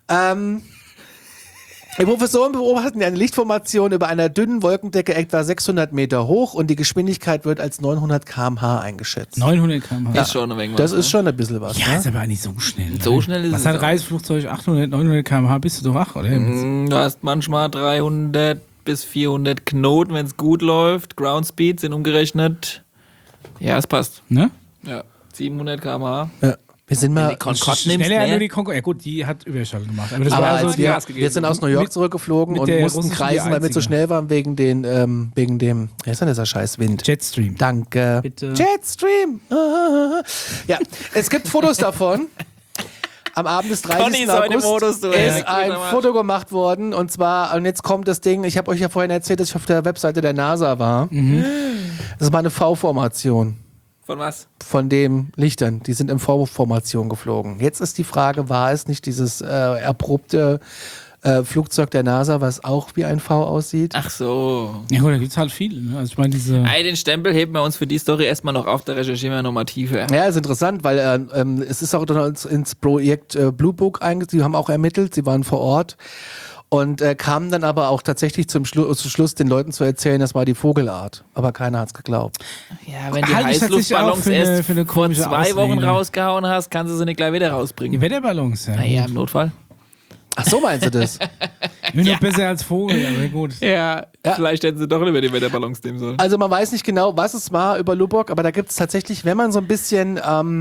Die Professoren beobachten eine Lichtformation über einer dünnen Wolkendecke etwa 600 Meter hoch und die Geschwindigkeit wird als 900 km/h eingeschätzt. 900 km/h. Das ist schon ein wenig was. Das ist schon ein bisschen was. Ja, Ne? ist aber nicht so schnell. So schnell ist was es. Was hat Reiseflugzeug 800, 900 km/h? Bist du doch wach, oder? Du hast manchmal 300 bis 400 Knoten, wenn es gut läuft. Ground Speed sind umgerechnet. Ja, es passt. Ne? Ja, 700 km/h. Ja. Wir sind mal schneller die Concorde. Ja gut, die hat Überschall gemacht. Aber das aber war so als wir sind aus New York zurückgeflogen und mussten kreisen, weil wir zu schnell waren wegen dem, wer ist denn dieser scheiß Wind? Jetstream. Danke. Bitte. Jetstream. Ja, es gibt Fotos davon. Am Abend des 30. August ist ein Foto gemacht worden und jetzt kommt das Ding, ich habe euch ja vorhin erzählt, dass ich auf der Webseite der NASA war. Das war eine V-Formation. Von was? Von den Lichtern. Die sind in V-Formation geflogen. Jetzt ist die Frage, war es nicht dieses erprobte Flugzeug der NASA, was auch wie ein V aussieht? Ach so. Ja gut, da gibt's halt viele. Ne? Also ich meine, diese... Den Stempel heben wir uns für die Story erstmal noch auf, da recherchieren wir nochmal tiefer. Ja, ist interessant, weil es ist auch ins Projekt Blue Book eingesetzt. Sie haben auch ermittelt, sie waren vor Ort und kamen dann aber auch tatsächlich zum Schluss den Leuten zu erzählen, das war die Vogelart. Aber keiner hat's geglaubt. Ja, wenn die Halte ich tatsächlich auch Heißluftballons für eine- erst für eine vor komische 2 Wochen Ausrede. rausgehauen hast, kannst du sie nicht gleich wieder Die rausbringen. Wetterballons, ja. Naja, im Notfall. Ach so, meinst du das? Ich bin noch besser als Vogel, aber gut. Ja, vielleicht hätten sie doch lieber die Wetterballons nehmen sollen. Also man weiß nicht genau, was es war über Lubbock, aber da gibt es tatsächlich, wenn man so ein bisschen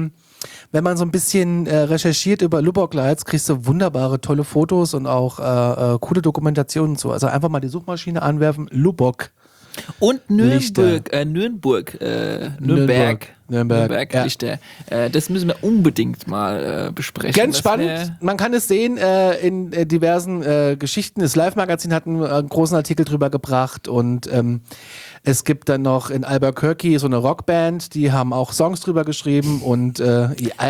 recherchiert über Lubbock Lights, kriegst du wunderbare, tolle Fotos und auch coole Dokumentationen zu. Also einfach mal die Suchmaschine anwerfen, Lubbock. Und Lichter. Nürnberg, Ja. Lichter. Das müssen wir unbedingt mal besprechen. Ganz Das spannend. wär- Man kann es sehen in diversen Geschichten. Das Live-Magazin hat einen großen Artikel drüber gebracht und es gibt dann noch in Albuquerque so eine Rockband, die haben auch Songs drüber geschrieben und Da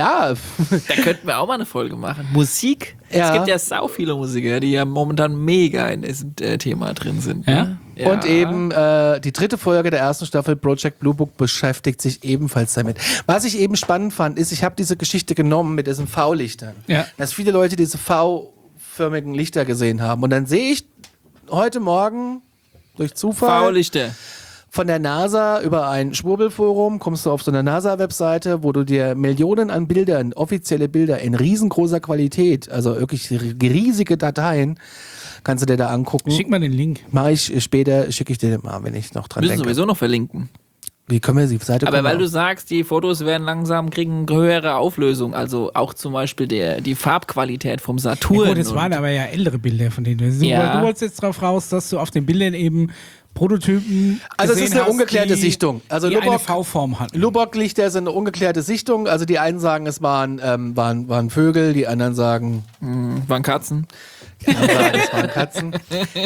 könnten wir auch mal eine Folge machen. Musik. Ja. Es gibt ja sau viele Musiker, die ja momentan mega in diesem Thema drin sind. Ja? Ne? Ja. Und eben die dritte Folge der ersten Staffel Project Blue Book beschäftigt sich ebenfalls damit. Was ich eben spannend fand, ist, ich habe diese Geschichte genommen mit diesen V-Lichtern. Ja. Dass viele Leute diese V-förmigen Lichter gesehen haben. Und dann sehe ich heute Morgen durch Zufall V-Lichter. von der NASA über ein Schwurbelforum, kommst du auf so eine NASA-Webseite, wo du dir Millionen an Bildern, offizielle Bilder in riesengroßer Qualität, also wirklich riesige Dateien, kannst du dir da angucken. Schick mal den Link. Mache ich später, schicke ich dir mal, wenn ich noch dran Müssen denke. sowieso noch verlinken. Wie können wir die Seite Aber können weil wir du auch- sagst, die Fotos werden langsam, kriegen höhere Auflösung. Also auch zum Beispiel die Farbqualität vom Saturn. Ja, gut, das und- waren aber ja ältere Bilder von denen. Ja. Du wolltest jetzt drauf raus, dass du auf den Bildern eben Prototypen Also es gesehen ist eine hast, ungeklärte die, Sichtung. Also die eine Lubbock- V-Form hatten. Lubbock-Lichter sind eine ungeklärte Sichtung. Also die einen sagen, es waren Vögel, die anderen sagen, waren Katzen. es waren Katzen.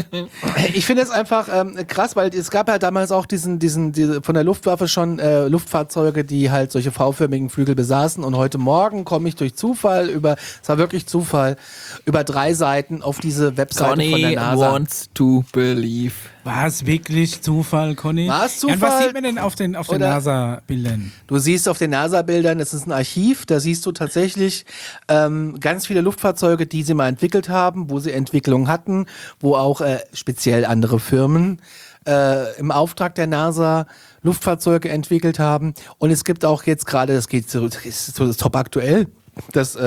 Ich finde es einfach krass, weil es gab ja damals auch diese von der Luftwaffe schon Luftfahrzeuge, die halt solche V-förmigen Flügel besaßen. Und heute Morgen komme ich durch Zufall es war wirklich Zufall, über 3 Seiten auf diese Webseite von der Conny NASA. wants to believe. War es wirklich Zufall, Conny? War es Ja, und was Zufall? sieht man denn auf den Oder- NASA-Bildern? Du siehst auf den NASA-Bildern, es ist ein Archiv, da siehst du tatsächlich ganz viele Luftfahrzeuge, die sie mal entwickelt haben, wo sie Entwicklungen hatten, wo auch speziell andere Firmen im Auftrag der NASA Luftfahrzeuge entwickelt haben. Und es gibt auch jetzt gerade, das ist so das top aktuell, das,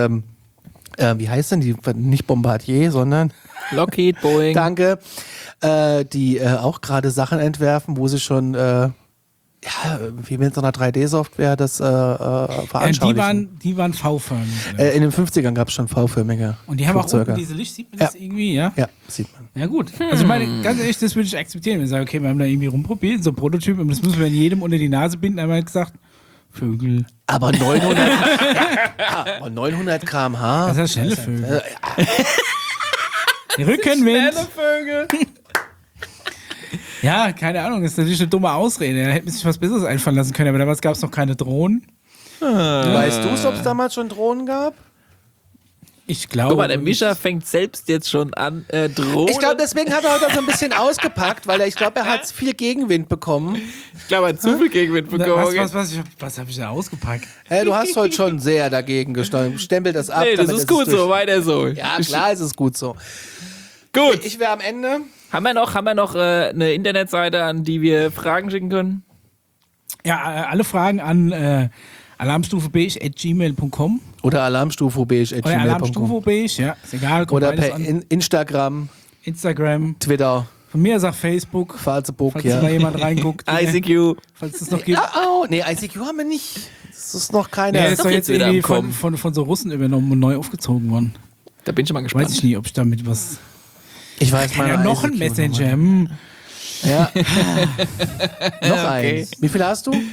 wie heißt denn die, nicht Bombardier, sondern Lockheed, Boeing. Danke, die auch gerade Sachen entwerfen, wo sie schon wie mit so einer 3D-Software das veranschaulichen. Die waren V-förmig. In den 50ern gab es schon V-förmige Und die haben auch Flugzeuge. unten diese Licht, sieht man das irgendwie, ja? Ja, sieht man. Ja gut. Also ich meine, ganz ehrlich, das würde ich akzeptieren. Wenn ich sage, okay, wir haben da irgendwie rumprobiert, so ein Prototyp, und das müssen wir in jedem unter die Nase binden, einmal halt gesagt, Vögel. Aber 900 km/h. Das ist schnelle Vögel. Rückenwind. Vögel. Ja, keine Ahnung, das ist natürlich eine dumme Ausrede. Da hätte man sich was Besseres einfallen lassen können, aber damals gab es noch keine Drohnen. Weißt du, ob es damals schon Drohnen gab? Ich glaube. Guck mal, der Mischa fängt selbst jetzt schon an, Drohnen. Ich glaube, deswegen hat er heute so ein bisschen ausgepackt, weil ich glaube, er hat viel Gegenwind bekommen. Ich glaube, er hat zu viel Gegenwind bekommen. Was habe ich da ausgepackt? Hey, du hast heute schon sehr dagegen gestanden. Stempel das ab. Nee, das damit ist gut durch. so, weiter so. Ja, klar ist es gut so. Gut. Ich wäre am Ende. Haben wir noch eine Internetseite, an die wir Fragen schicken können? Ja, alle Fragen an alarmstufebeige@gmail.com Oder alarmstufe.beige@gmail.com. oder alarmstufebeige, ja, ist egal. kommt Oder beides per an. Instagram, Instagram, Twitter, von mir sagt Facebook, Facebook, falls ja. da jemand reinguckt. ICQ. Falls es noch gibt. Nee, ICQ haben wir nicht. Das ist noch keine. Ja, ist das ist doch doch jetzt jetzt wieder irgendwie am Kommen. von so Russen übernommen und neu aufgezogen worden. Da bin ich mal Weiß gespannt. ich nie, ob ich damit was. Ich weiß Ja, meine noch ein ICQ Messenger. Ja. Noch Okay. eins. Wie viel hast du?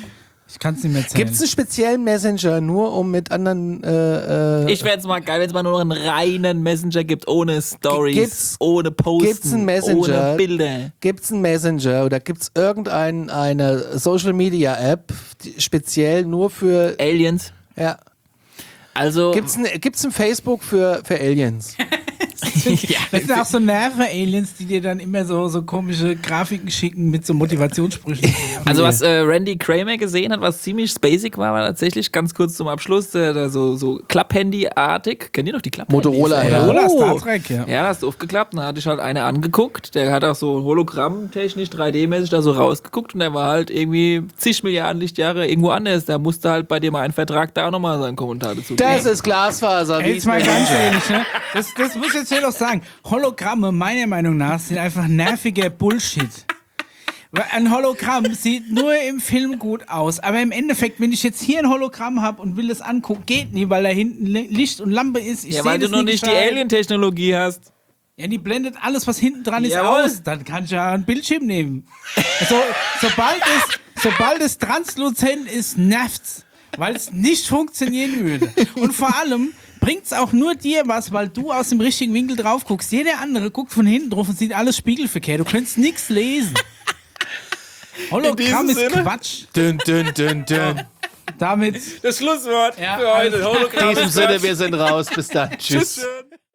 Ich kann es nicht mehr erzählen. Gibt es einen speziellen Messenger, nur um mit anderen... Ich wäre jetzt mal geil, wenn es mal nur noch einen reinen Messenger gibt, ohne Stories, ohne Posten, gibt's einen Messenger, ohne Bilder. Gibt es einen Messenger oder gibt es irgendeine Social-Media-App, speziell nur für... Aliens. Ja. Also... Gibt's ein Facebook für Aliens? Ja, das sind auch so Nerven-Aliens, die dir dann immer so komische Grafiken schicken mit so Motivationssprüchen. Also was Randy Kramer gesehen hat, was ziemlich basic war tatsächlich, ganz kurz zum Abschluss, so Klapp-Handy-artig. Kennt ihr noch die Klapp-Handys? Motorola, ja. Motorola, Star Trek, ja. Ja, hast du aufgeklappt, dann hatte ich halt eine angeguckt, der hat auch so hologrammtechnisch, 3D-mäßig da so rausgeguckt und der war halt irgendwie zig Milliarden Lichtjahre irgendwo anders. Da musste halt bei dir mal ein Vertrag da auch nochmal seinen Kommentar dazu geben. Das ist Glasfaser. Ey, jetzt mal ganz ehrlich, ne? Das muss ich jetzt hier noch sagen. Hologramme, meiner Meinung nach, sind einfach nerviger Bullshit. Weil ein Hologramm sieht nur im Film gut aus, aber im Endeffekt, wenn ich jetzt hier ein Hologramm habe und will das angucken, geht nie, weil da hinten Licht und Lampe ist. Ich weil du noch nicht die Alien-Technologie hast. Ja, die blendet alles, was hinten dran ist, Jawohl. aus. Dann kann ich ja einen Bildschirm nehmen. Sobald es transluzent ist, nervt's, weil es nicht funktionieren würde. Und vor allem bringt's auch nur dir was, weil du aus dem richtigen Winkel drauf guckst. Jeder andere guckt von hinten drauf und sieht alles spiegelverkehrt. Du könntest nichts lesen. Hologramm ist Quatsch. Dünn. Damit Das Schlusswort Ja, für heute. Hologramm. In diesem Sinne, wir sind raus. Bis dann. Tschüss. Tschüss.